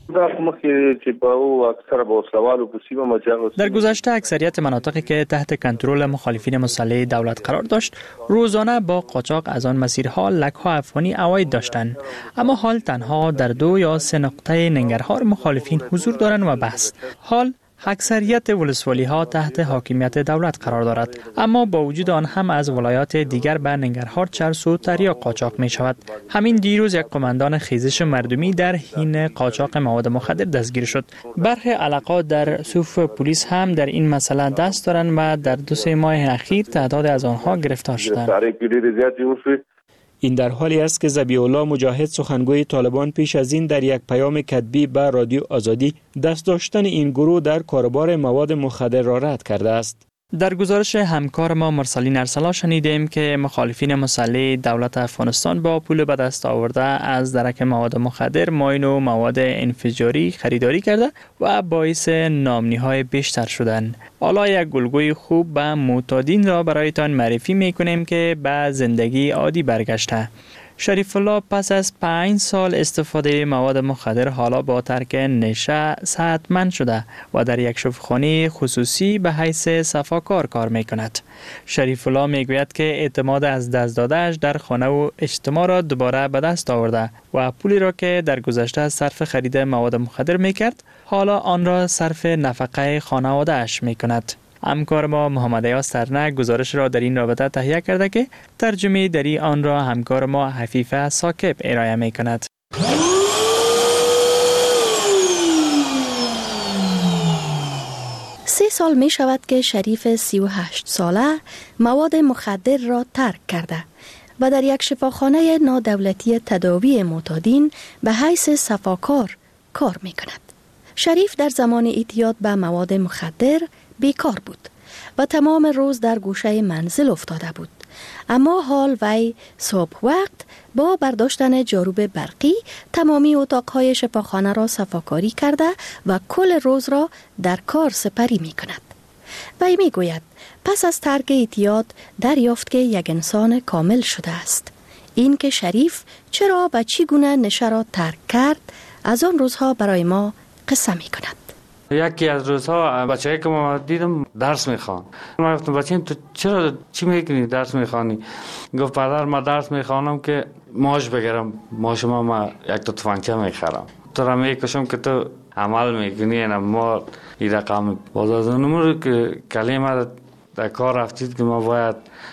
[SPEAKER 22] در گذشته اکثریت مناطقی که تحت کنترل مخالفین مسلح دولت قرار داشت روزانه با قاچاق از آن مسیرها لک‌ها افغانی عواید داشتند، اما حال تنها در دو یا سه نقطه ننگرهار مخالفین حضور دارند و بس. حال اکثریت ولسوالی ها تحت حاکمیت دولت قرار دارد، اما با وجود آن هم از ولایات دیگر به ننگرهار، چرس و تریاک قاچاق می شود. همین دیروز یک قماندان خیزش مردمی در حین قاچاق مواد مخدر دستگیر شد. برخی علاقات در صفوف پلیس هم در این مسئله دست دارند و در دو سه ماه اخیر تعداد از آنها گرفتار شدند.
[SPEAKER 25] این در حالی است که ذبیح الله مجاهد سخنگوی طالبان پیش از این در یک پیام کتبی به رادیو آزادی دست داشتن این گروه در کاروبار مواد مخدر را رد کرده است.
[SPEAKER 22] در گزارش همکار ما مرسلین ارسلا شنیدیم که مخالفین مسلح دولت افغانستان با پول به دست آورده از درک مواد مخدر، ماین و مواد انفجاری خریداری کرده و باعث نامنی‌های بیشتر شدند. حالا یک الگوی خوب به معتادین را برایتان معرفی می‌کنیم که به زندگی عادی برگشته. شریف الله پس از پنج سال استفاده مواد مخدر حالا با ترک نشه صحتمند شده و در یک شفاخانه خصوصی به حیث صفاکار کار می کند. شریف الله می گوید که اعتماد از دست دادهش در خانه و اجتماع را دوباره به دست آورده و پولی را که در گذشته صرف خرید مواد مخدر می کرد حالا آن را صرف نفقه خانواده اش می کند. همکار ما محمد ایاز سرنک گزارش را در این رابطه تهیه کرده که ترجمه دری آن را همکار ما حفیفه ساکب ارائه می کند.
[SPEAKER 7] سه سال می شود که شریف سی و هشت ساله مواد مخدر را ترک کرده و در یک شفاخانه نادولتی تداوی معتادین به حیث صفاکار کار می کند. شریف در زمان اعتیاد به مواد مخدر بیکار بود و تمام روز در گوشه منزل افتاده بود، اما حال وی صبح وقت با برداشتن جاروب برقی تمامی اتاقهای شفاخانه را صفاکاری کرده و کل روز را در کار سپری می کند. وی می گوید پس از ترک اعتیاد دریافت که یک انسان کامل شده است. این که شریف چرا و چی گونه نشه را ترک کرد از آن روزها برای ما قصه می کند.
[SPEAKER 5] یکی از روزها بچه‌ای که ما دیدم درس میخوان، ما گفتم بچه‌م تو چرا چی میکنی درس میخوانی؟ گفت پدر ما درس میخوانم که ماش بگیرم، ماش ما ما یک تا تفنگچه میخرم، تو را میکشم که تو عمل میکنی. نه ما این رقم باز از اونمون که کلمه در کار رفتید که ما باید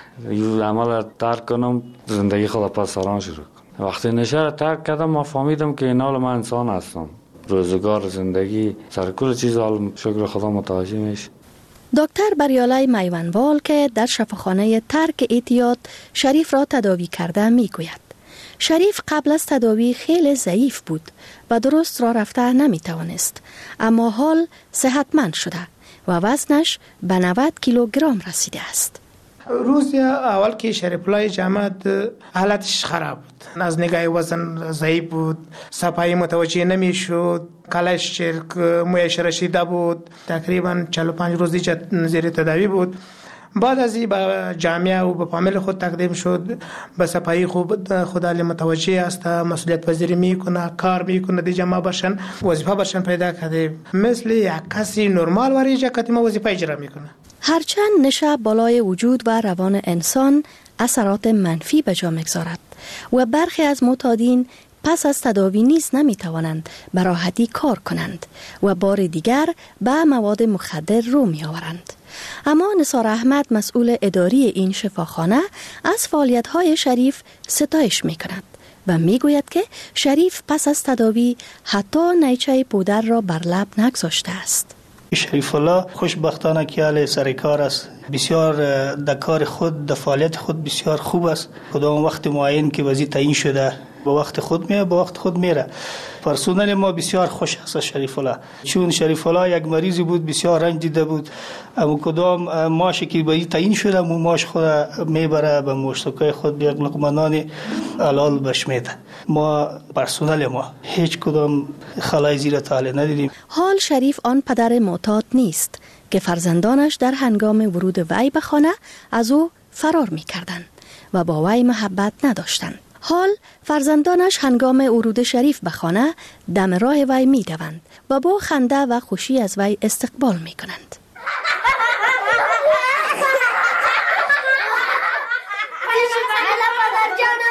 [SPEAKER 5] یه عمل ترک کنم، زندگی خود پس سران شروع کنم. وقتی نشه را ترک کردم ما فهمیدم که این حال من انسان هستم، روزگار زندگی سر کل چیز حال شکر خدا متوجه میشه.
[SPEAKER 7] دکتر بریالای میوانوال که در شفاخانه ترک اعتیاد شریف را تداوی کرده میگوید شریف قبل از تداوی خیلی ضعیف بود و درست را رفته نمی توانست، اما حال صحتمند شده و وزنش به نود کیلوگرم رسیده است.
[SPEAKER 9] روز اول که شریف الله جمعت حالتش خراب بود، از نگاه وزن ضعیف بود، صفایی متوجه نمی شد، کلش چرک مویش رشیده بود، تقریبا چهل و پنج روزی زیر تداوی بود. بعد از این به جامعه و به فامیل خود تقدیم شد، به صفایی خوب خود علی متوجه است، مسئولیت پذیری میکنه، کار میکنه، دی جمعه برشن وظیفه برشن پیدا کرده، مثل یک کسی نرمال و ریجا کتیمه وظیفه اجرا میکنه.
[SPEAKER 7] هرچند نشه بالای وجود و روان انسان اثرات منفی به جا میگذارد و برخی از معتادین پس از تداوی نیز نمیتوانند به راحتی کار کنند و بار دیگر به مواد مخدر رو میآورند. اما نثار احمد مسئول اداری این شفاخانه از فعالیت‌های شریف ستایش می‌کند و میگوید که شریف پس از تداوی حتی نیچه پودر را بر لب نگذاشته است.
[SPEAKER 10] شریف الله خوشبختانه که اهل سر کار است، بسیار در کار خود، در فعالیت خود بسیار خوب است. کدام وقت معین که وزیر تعیین شده با وقت خود میره، با وقت خود میره. پرسونل ما بسیار خوش است شریف الله، چون شریف الله یک مریضی بود، بسیار رنج دیده بود، اما کدام ماشی که به تعیین شده مو ماش خود میبره به مشتکای خود، یک لقمه حلال بهش میده. ما پرسونل ما هیچ کدام خلای زیر طالع ندیدیم.
[SPEAKER 7] حال شریف آن پدر معتاد نیست که فرزندانش در هنگام ورود وی به خانه از او فرار میکردند و با وی محبت نداشتند. حال فرزندانش هنگام ورود شریف به خانه دم راه وی می دوند و با خنده و خوشی از وی استقبال می کنند.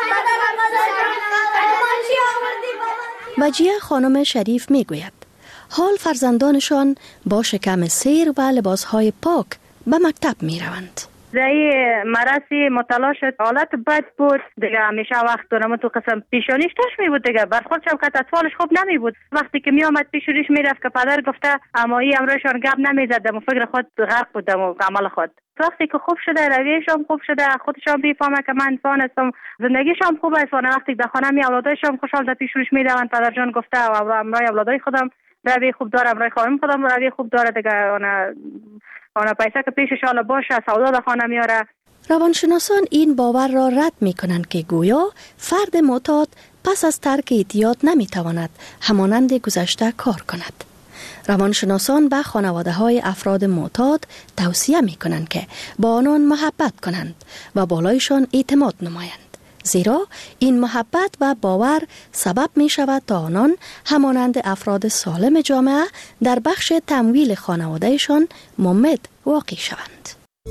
[SPEAKER 7] وجیه خانم شریف می گوید حال فرزندانشان با شکم سیر و لباسهای پاک به مکتب می روند.
[SPEAKER 11] زی مرسی مطالعه شد، حالت بد بود دیگه، همیشه وقت دارم تو قسم پیشانیش تاش می بود دیگه، برخورد شوکت اطفالش خوب نمی بود. وقتی که می آمد پیشونیش می رفت که پدر گفته امایی امروزشان گپ نمی زدم و فکر خود غرق بودم و عمل خود. وقتی که خوب شده، رویشم خوب شده، خودشان بیفهمه که من انسان هستم، زندگیشم خوب است. وقتی به خانه می اولادایشم خوشحال در پیشونیش می دوند، پدر جان گفته و امرای اولادای خودم روی خوب داره، امرای خانم خودم روی خوب داره دیگه، انا انا پیسه که پیشش حالا باشه سودا در خانه میاره.
[SPEAKER 7] روانشناسان این باور را رد می کنند که گویا فرد معتاد پس از ترک اعتیاد نمی تواند همانند گذشته کار کند. روانشناسان به خانواده های افراد معتاد توصیه می کنند که با آنان محبت کنند و بالایشان اعتماد نمایند، زیرا این محبت و باور سبب می شود تا آنان همانند افراد سالم جامعه در بخش تمویل خانوادهشان ممد واقع شوند.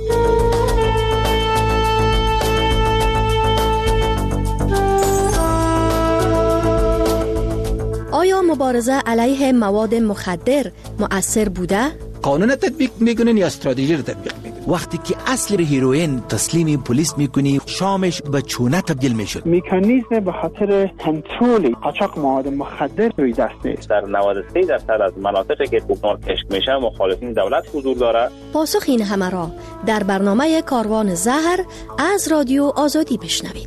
[SPEAKER 7] آیا مبارزه علیه مواد مخدر مؤثر بوده؟
[SPEAKER 12] قانون تطبیق میکنین یا استراتژی رو تطبیق میکنین؟ وقتی که اصل هیروئین تسلیم پلیس میکنی، شامش به چونه تبدیل میشد.
[SPEAKER 13] مکانیزم به خاطر کنترل قاچاق مواد مخدر روی دست نیست.
[SPEAKER 14] در نود و سه درصد از مناطقی که کوکنار کشف میشه مخالفین دولت حضور داره.
[SPEAKER 7] پاسخ این همه را در برنامه کاروان زهر از رادیو آزادی بشنوید.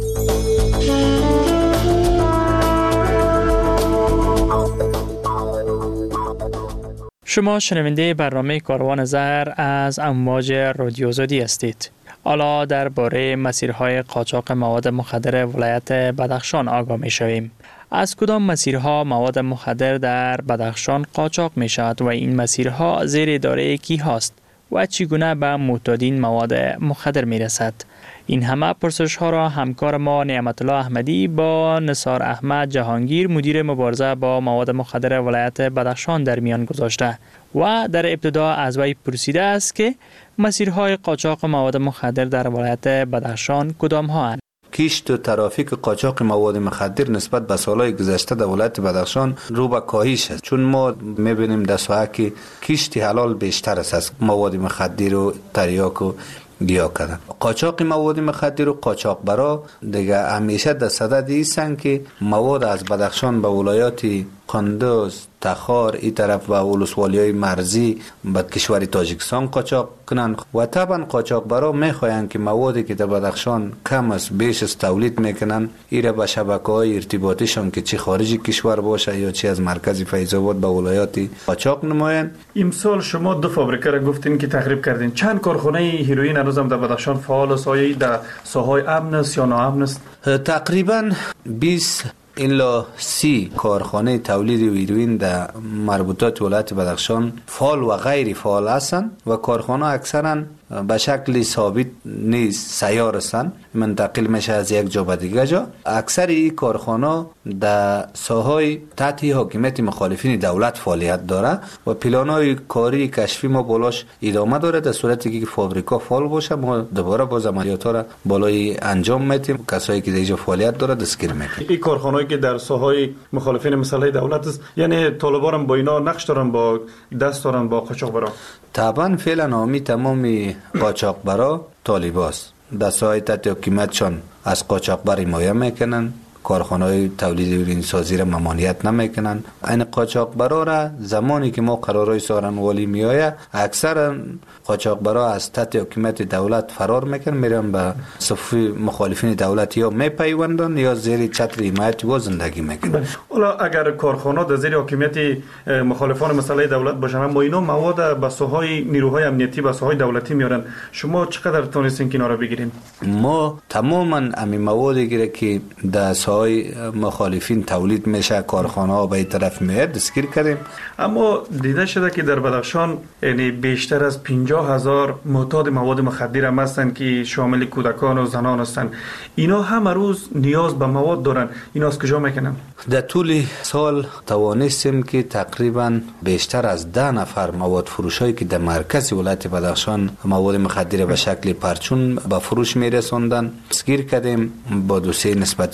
[SPEAKER 22] شما شنونده برنامه کاروان زهر از امواج رادیو آزادی هستید. حالا درباره مسیرهای قاچاق مواد مخدر ولایت بدخشان آگاه می شویم. از کدام مسیرها مواد مخدر در بدخشان قاچاق می شود و این مسیرها زیر اداره کی هاست و چگونه به معتادین مواد مخدر می رسد؟ این همه پرسش ها را همکار ما نعمت الله احمدی با نثار احمد جهانگیر مدیر مبارزه با مواد مخدر ولایت بدخشان در میان گذاشته و در ابتدا از وی پرسیده است که مسیرهای قاچاق مواد مخدر در ولایت بدخشان کدام ها اند؟
[SPEAKER 6] کشت و ترافیک قاچاق مواد مخدر نسبت به سالهای گذشته در ولایت بدخشان رو به کاهش است، چون ما میبینیم در ساحه که کشت حلال بیشتر است از مواد مخدر و تریاک و گیاه کردن. قاچاق مواد مخدر و قاچاق برا دیگه همیشه در صدد ایستن که مواد از بدخشان به ولایات قندوز، تخار، این طرف و ولسوالی‌های مرزی به کشور تاجیکستان قاچاق کنن و طبعا قاچاق برا میخواین که موادی که در بدخشان کم است بیش از تولید میکنن ایره به شبکه‌های ارتباطیشان که چه خارج کشور باشه یا چه از مرکز فیض آباد به ولایات قاچاق نماین.
[SPEAKER 15] امسال شما دو فابریکه را گفتین که تخریب کردین. چند کارخانه هیروئین هنوز هم در بدخشان فعال است؟ آیا در ساحای امن است یا ناامن است؟
[SPEAKER 6] تقریبا بیست الا سی کارخانه تولید هیروئین در مربوطات ولایت بدخشان فعال و غیر فعال هستند و کارخانه اکثرا به شکل ثابت نیست، سیار هستند، منتقل میشه از یک جا به دیگه جا. اکثر این کارخانه در ساحای تحت حاکمیت مخالفین دولت فعالیت داره و پلان‌های کاری کشفی ما بالاش ادامه داره. در صورتی که فابریکا فعال باشه ما دوباره باز عملیات را بالای انجام میدیم، کسایی که در اینجا فعالیت داره دستگیر میکنیم.
[SPEAKER 15] این کارخانه‌ای که در ساحای مخالفین مسلح دولت است، یعنی طالبان هم با اینا نقش دارن، با دست دارن با قاچاق برا؟
[SPEAKER 6] طبعا فعلا نامی تمامی قاچاق برا طالباست. در ساحای تحت حکومتشان از قاچاق بر حمایت میکنن، کارخانه‌های تولید هیروئین سازی را ممانعت نمیکنن. این قاچاق برا را زمانی که ما قرارهای سارنوالی میآید اکثر قاچاق برا از تحت حکومت دولت فرار میکنن، میرن به صف مخالفین دولت یا میپیوندن یا زیر چتر حمایت و زندگی میکنن.
[SPEAKER 15] حالا اگر کارخانه در زیر حکومت مخالفان مسلح دولت باشن اما اینا مواد به ساحای نیروهای امنیتی به ساحای دولتی میارن، شما چقدر تونستین که اینا را بگیرین؟
[SPEAKER 6] ما تماما همین موادی که در های مخالفین تولید میشه کارخانه ها به این طرف میاد دستگیر کردیم.
[SPEAKER 15] اما دیده شده که در بدخشان یعنی بیشتر از پنجاه هزار معتاد مواد مخدر هم هستند که شامل کودکان و زنان هستند. اینا هم روز نیاز به مواد دارن، اینا از کجا میکنن؟
[SPEAKER 6] در طول سال توانستیم که تقریبا بیشتر از ده نفر مواد فروشایی که در مرکز ولایت بدخشان مواد مخدر به شکل پرچون به فروش میرسوندن دستگیر کردیم. با دوسیه نسبتشان به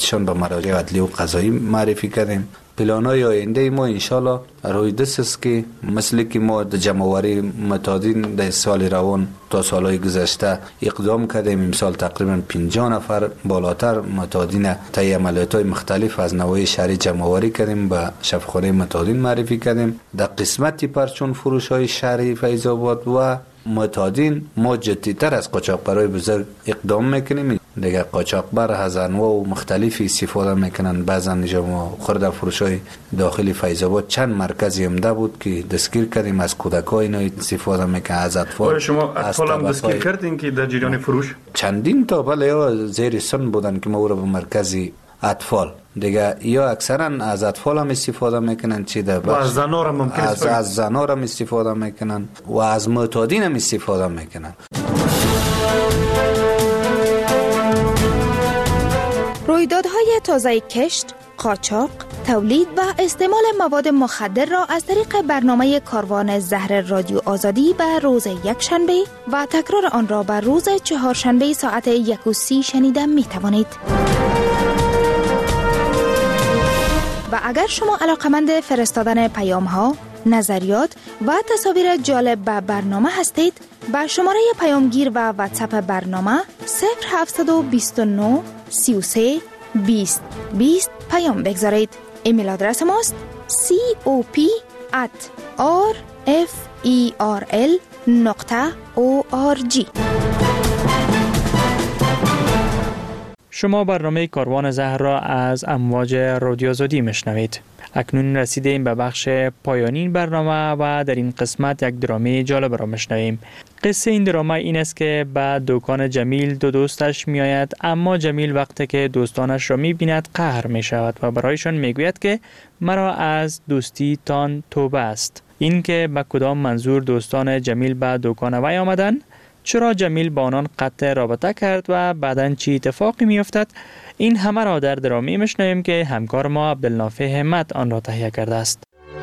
[SPEAKER 6] مراجع عدلی و قضایی معرفی کردیم. پلان‌های آینده ما انشالله روی دست است که مثل که ما در جمع‌آوری متادین در سال روان تا سالهای گذشته اقدام کردیم، امسال تقریبا پنجاه نفر بالاتر متادین طی عملیات‌های مختلف از نواحی شهری جمع‌آوری کردیم، به شفاخانه متادین معرفی کردیم. در قسمت پرچون فروش‌های شهری فیض آباد و متادین ما جدی‌تر از قاچاقبرای بزرگ اقدام میکنیم. دیگه قاچاقبر از انواع و مختلفی استفاده میکنن. بعضا اینجا ما خرده فروشای داخل فیض آباد چند مرکزی عمده بود که دستگیر کردیم، از کودکای اینا استفاده میکنن، از اطفال.
[SPEAKER 15] شما اطفال هم دستگیر کردین که در جریان فروش؟
[SPEAKER 6] چندین تا بله زیر سن بودن که ما او را به مرکزی اطفال دیگه یا اکثرا از اطفال هم استفاده میکنن، چی ده
[SPEAKER 15] و از زنار هم ممکن
[SPEAKER 6] از, از زنار هم استفاده میکنن و از معتادین هم استفاده میکنن.
[SPEAKER 16] رویدادهای تازه کشت، قاچاق، تولید و استعمال مواد مخدر را از طریق برنامه کاروان زهر رادیو آزادی به روز یکشنبه و تکرار آن را به روز چهارشنبه ساعت یک و سی شنیده می توانید. و اگر شما علاقمند فرستادن پیام ها، نظریات و تصاویر جالب به برنامه هستید، با شماره پیامگیر و واتساپ برنامه صفر هفت دو نه سی و سه بیست بیست پیام بگذارید. ایمیل آدرس ماست cop at rferl نقطه org.
[SPEAKER 22] شما برنامه کاروان زهر را از امواج رادیو آزادی میشنوید. اکنون رسیدیم به بخش پایانی برنامه و در این قسمت یک درامه جالب را میشنویم. قصه این درامه این است که به دکان جمیل دو دوستش می آید، اما جمیل وقتی که دوستانش را می بیند قهر می شود و برایشان می گوید که مرا از دوستی تان توبه است. این که به کدام منظور دوستان جمیل به دکان وی آمدن، چرا جمیل با آنان قطع رابطه کرد و بعداً چی اتفاقی می افتد، این همه را در درامی میشنویم که همکار ما عبدالنافع همت آن را تهیه کرده است.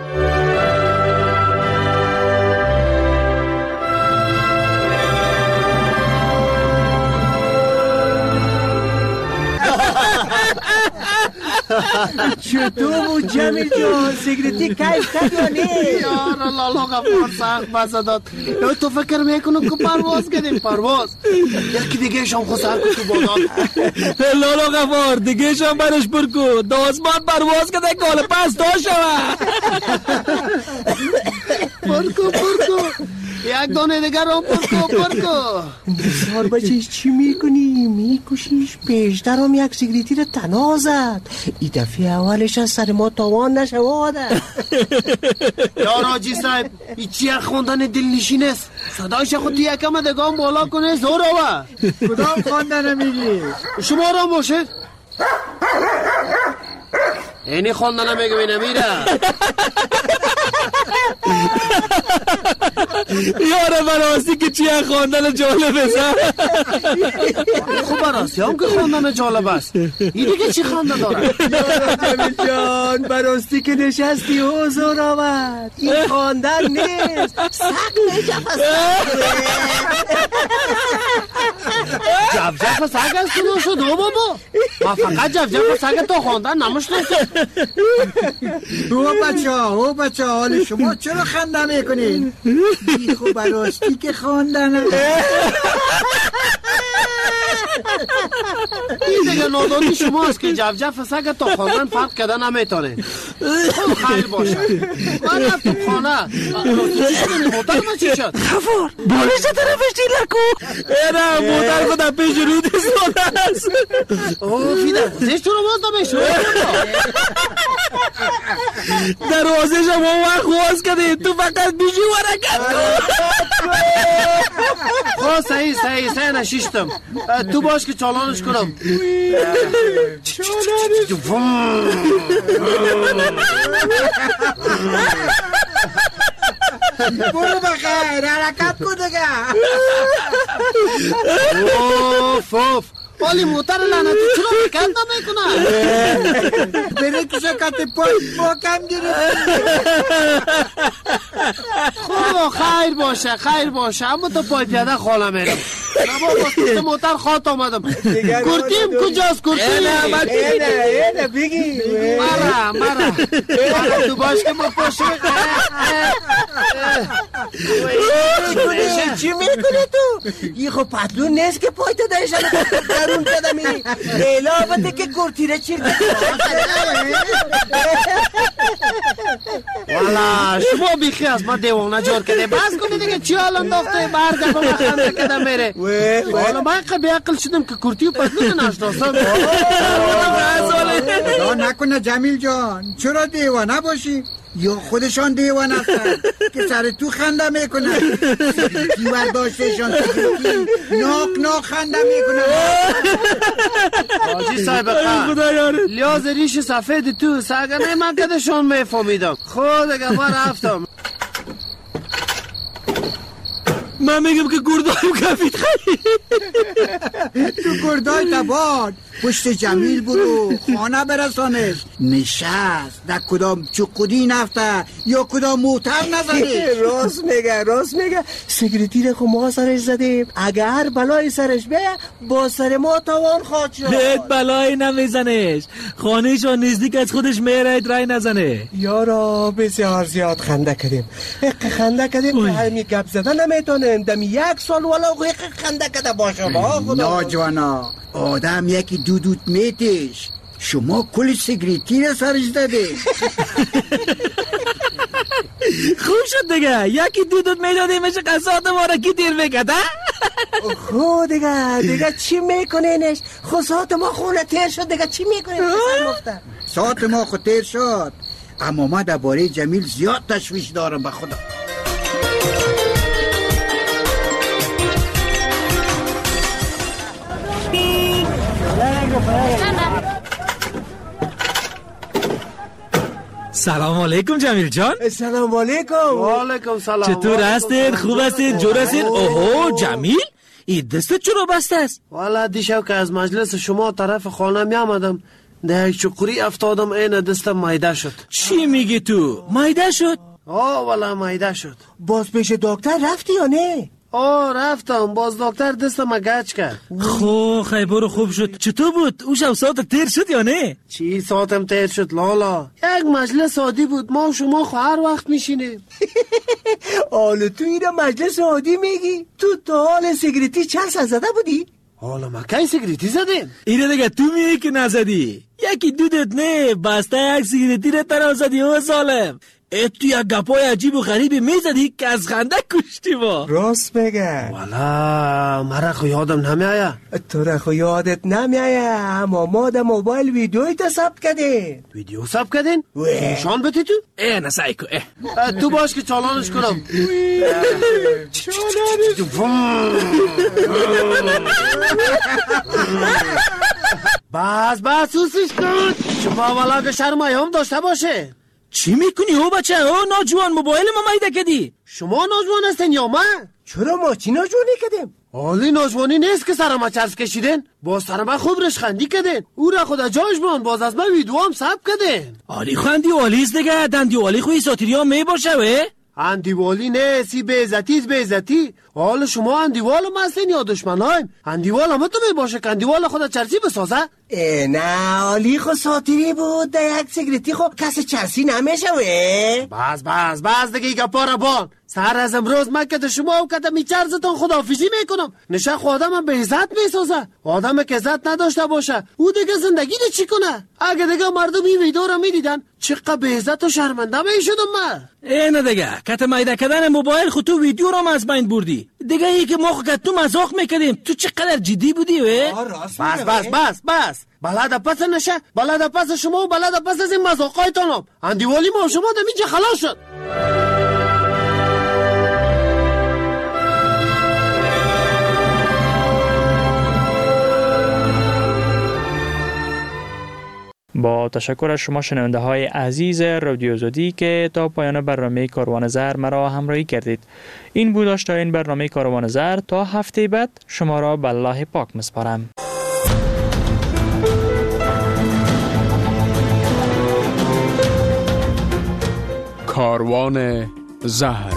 [SPEAKER 8] چطور بود جمیل جان؟ سیگریتی کیف کرد یا نه؟
[SPEAKER 17] یار لالا غفار سخت بسه داد. تو فکر میکنم که پرواز کردیم پرواز یکی دیگه شام خود سر کن تو بادان.
[SPEAKER 8] لالا غفار دیگه شام برش برکو دا آسمان پرواز کده کال پس دا شوه.
[SPEAKER 17] برکو برکو یک دانه دیگر هم برکو برکو.
[SPEAKER 8] بسیار بچهش چی میکنی؟ میکشیش پیشتر هم یک سیگریتی رو تنها زد. ای دفعه اولش از سر ما تاوان نشواده.
[SPEAKER 17] یا راجی صاحب ای چی خوندن دلنشین است؟ صدایش خود یکم دگام بالا کنه زور آوه.
[SPEAKER 8] کدام خوندن میگی؟
[SPEAKER 17] شما را باشه اینی خوندن میگه بینه میره.
[SPEAKER 8] یاره براستی که چیه خوندن جالب است.
[SPEAKER 17] خوب براستی هم که خوندن جالب است. این دیگه چی خونده داره؟
[SPEAKER 8] یاره جمیل جان براستی که نشستی حضور آمد. این خوندن نیست سق جف
[SPEAKER 17] جف جف سگ است کنو شد او بابا. ما فقط جف جف سگ تو خوندن نمشنسته.
[SPEAKER 8] او بچه ها او بچه ها حالی شما چرا خنده میکنین؟ بی خوب براستی که خواندن.
[SPEAKER 17] این دیگه نادانی شما است که جف جف سگ تا خواندن فرق کردن نمیتونه. خب خیر باشه من رفتم خانه. چی شده موتر ما چی شد؟
[SPEAKER 8] خفار بالش طرفش دیل نکو. ایره موتر خود پیش رود استاده است.
[SPEAKER 17] اوه فیده زیش تو رو باز نمیشون.
[SPEAKER 8] دروازه شما وقت خواست کردیم تو فقط بیشی ورکت کن.
[SPEAKER 17] خواه صحیح صحیح صحیح نشیشتم. تو باش که چالانش کنم.
[SPEAKER 8] برو بخیر حرکت کن دیگه.
[SPEAKER 17] اوف اوف ولی موتر لعنتی چرا حرکت نمیکنه؟
[SPEAKER 8] بره که شکت پای با کم گرفت.
[SPEAKER 17] خب خیر باشه خیر باشه اما تو پای پیاده خاله میرم. بابا پشت موتر خاط آمدم. کورتیم کجاست کورتی؟
[SPEAKER 8] اینه اینه اینه بگی
[SPEAKER 17] مرا مرا مرا تو باش که ما پشت
[SPEAKER 8] چی میکنی تو؟ این خب پتلون نیست که پایت دایشن درون کدمی لیلا بده که کورتیره چیر
[SPEAKER 17] والا شما بیخی از ما دیوانه جور کده بس کنی دیگه چی حال انداخته برگه با ما خنده کده میره والا من قبی عقل شدم که کورتی و پتلون نشناسم
[SPEAKER 2] خدا نکنه جمیل جان چرا دیوانه باشی؟ یا خودشان دیوان هستن که سر تو خنده میکنن سیگریتی برداشتشان سیگریتی ناک ناک خنده میکنن.
[SPEAKER 17] حاجی صاحب خواهر لیاز ریش سفید تو سگنه من کدشان میفهمیدم. خود اگه ما رفتم
[SPEAKER 12] من میگم که گردایم کفید خیلی
[SPEAKER 2] تو گردای تباد پشت جمیل برو خانه برسانش نشست در کدام چقودی نفته یا کدام موتر نزده.
[SPEAKER 8] راست میگه راست میگه سیگریتی رو خو ما سرش زدیم اگر بلای سرش بیه با سر ما تاوان خواد شد.
[SPEAKER 12] هیچ بلایی نمیزنش خانهشان نزدیک از خودش میره رای نزنه.
[SPEAKER 8] یارا بسیار زیاد خنده کردیم حق خنده کردیم که همی گپ زدن نمیتونیم دمی یک سال ولا حق خنده کده باشه با خدا.
[SPEAKER 2] ناجوانا آدم یکی دودود میتش شما کل سیگریتی رو سرش داده.
[SPEAKER 12] خوب شد دیگه یکی دودود میداده میشه قصاد ما را کی دیر میکده.
[SPEAKER 8] خود دیگه دیگه چی میکنینش خود ساعت ما خونه تیر شد دیگه چی میکنین
[SPEAKER 2] ساعت ما خود تیر شد اما ما درباره جمیل زیاد تشویش دارم به خدا.
[SPEAKER 12] سلام علیکم جمیل جان.
[SPEAKER 8] سلام علیکم.
[SPEAKER 17] و علیکم سلام.
[SPEAKER 12] چطور هستید؟ خوب هستید؟ جور هستید؟ اوهو جمیل این دستت چرا بسته است؟
[SPEAKER 17] والا دیشب که از مجلس شما طرف خانه می آمدم ده یک چقوری افتادم این دستم مایده شد.
[SPEAKER 12] چی میگی تو؟ مایده شد؟
[SPEAKER 17] آه والا مایده شد.
[SPEAKER 8] باز پیش دکتر رفتی یا نه؟
[SPEAKER 17] آه رفتم باز دکتر دستم گچ کرد.
[SPEAKER 12] خو خیبر خوب شد. چطور بود؟ او شب ساعت تیر شد یا نه؟
[SPEAKER 17] چی ساعتم تیر شد لالا؟ یک مجلس عادی بود ما و شما خو هر وقت میشینیم.
[SPEAKER 8] حالا تو اینو مجلس عادی میگی؟ تو تا حال سیگریتی چند سال زده بودی؟
[SPEAKER 17] حالا ما کی سیگریتی زدیم؟
[SPEAKER 12] اینه دیگه تو میگی که نزدی. یکی دودت نه بسته یک سیگریتی رو تنها زدی او ظالم. ای تو یک گپای عجیب و غریبی میزدی که از خنده کشتی ما.
[SPEAKER 8] راست بگه
[SPEAKER 17] والا مرا خو یادم نمیایه.
[SPEAKER 8] تو را خو یادت نمیایه اما ما در موبایل ویدیوی تا ثبت کردیم.
[SPEAKER 17] ویدیو ثبت کردین؟ نشان بدی تو؟
[SPEAKER 12] ای نسایی کو ای
[SPEAKER 17] تو باش که چالانش کنم. بس بس سوسیش کن شما والا که شرمای هم داشته باشه.
[SPEAKER 12] چی میکنی او بچه او ناجوان موبایل ما مایده کدی؟
[SPEAKER 17] شما ناجوان هستین یا من؟
[SPEAKER 8] چرا ما چی ناجوانی کدیم؟
[SPEAKER 17] حالی ناجوانی نیست که سرما چرس کشیدین باز سرما خوب رشخندی کدین او را خدا جاش بان باز از من ویدیو هم سب کدین.
[SPEAKER 12] حالی خندی والیست دیگه دندی والی خوی ساتیری هم می باشه وی؟
[SPEAKER 17] اندیوالی نه سی بیزتیز بیزتی. حال شما اندیوال هم هستین یا دشمن هایم؟ اندیوال هم تو می باشه که اندیوال خدا چرسی بسازه؟
[SPEAKER 8] ای نه حالی خو ساتیری بود ده یک سیگریتی خو کسی چرسی نمیشه وی؟
[SPEAKER 17] بس بس بس دیگه ایگا پارا بان سر از امروز من که شما و که می چرزتون خداحافظی میکنم. نشه خود آدم هم به عزت میسازه. آدم که عزت نداشته باشه او دیگه زندگی ده چی کنه؟ اگه دیگه مردم این ویدیو رو میدیدن چقدر به عزت و شرمنده میشدم من.
[SPEAKER 12] اینه دیگه کت مایده کردن موبایل خود تو ویدیو رو از بین بردی دیگه. ای که ما خود تو مزاق میکردیم تو چقدر جدی بودی وی؟
[SPEAKER 17] بس بس بس بس بلد پس نشه بلد پس شما و بلد پس از این مزاقایتانم. اندیوالی ما و شما دم اینجا خلاص شد.
[SPEAKER 22] با تشکر از شما شنونده های عزیز رادیو زودی که تا پایان برنامه کاروان زر مرا همراهی کردید. این بود آشتای این برنامه کاروان زر. تا هفته بعد شما را به الله پاک مسپارم.
[SPEAKER 21] کاروان زهر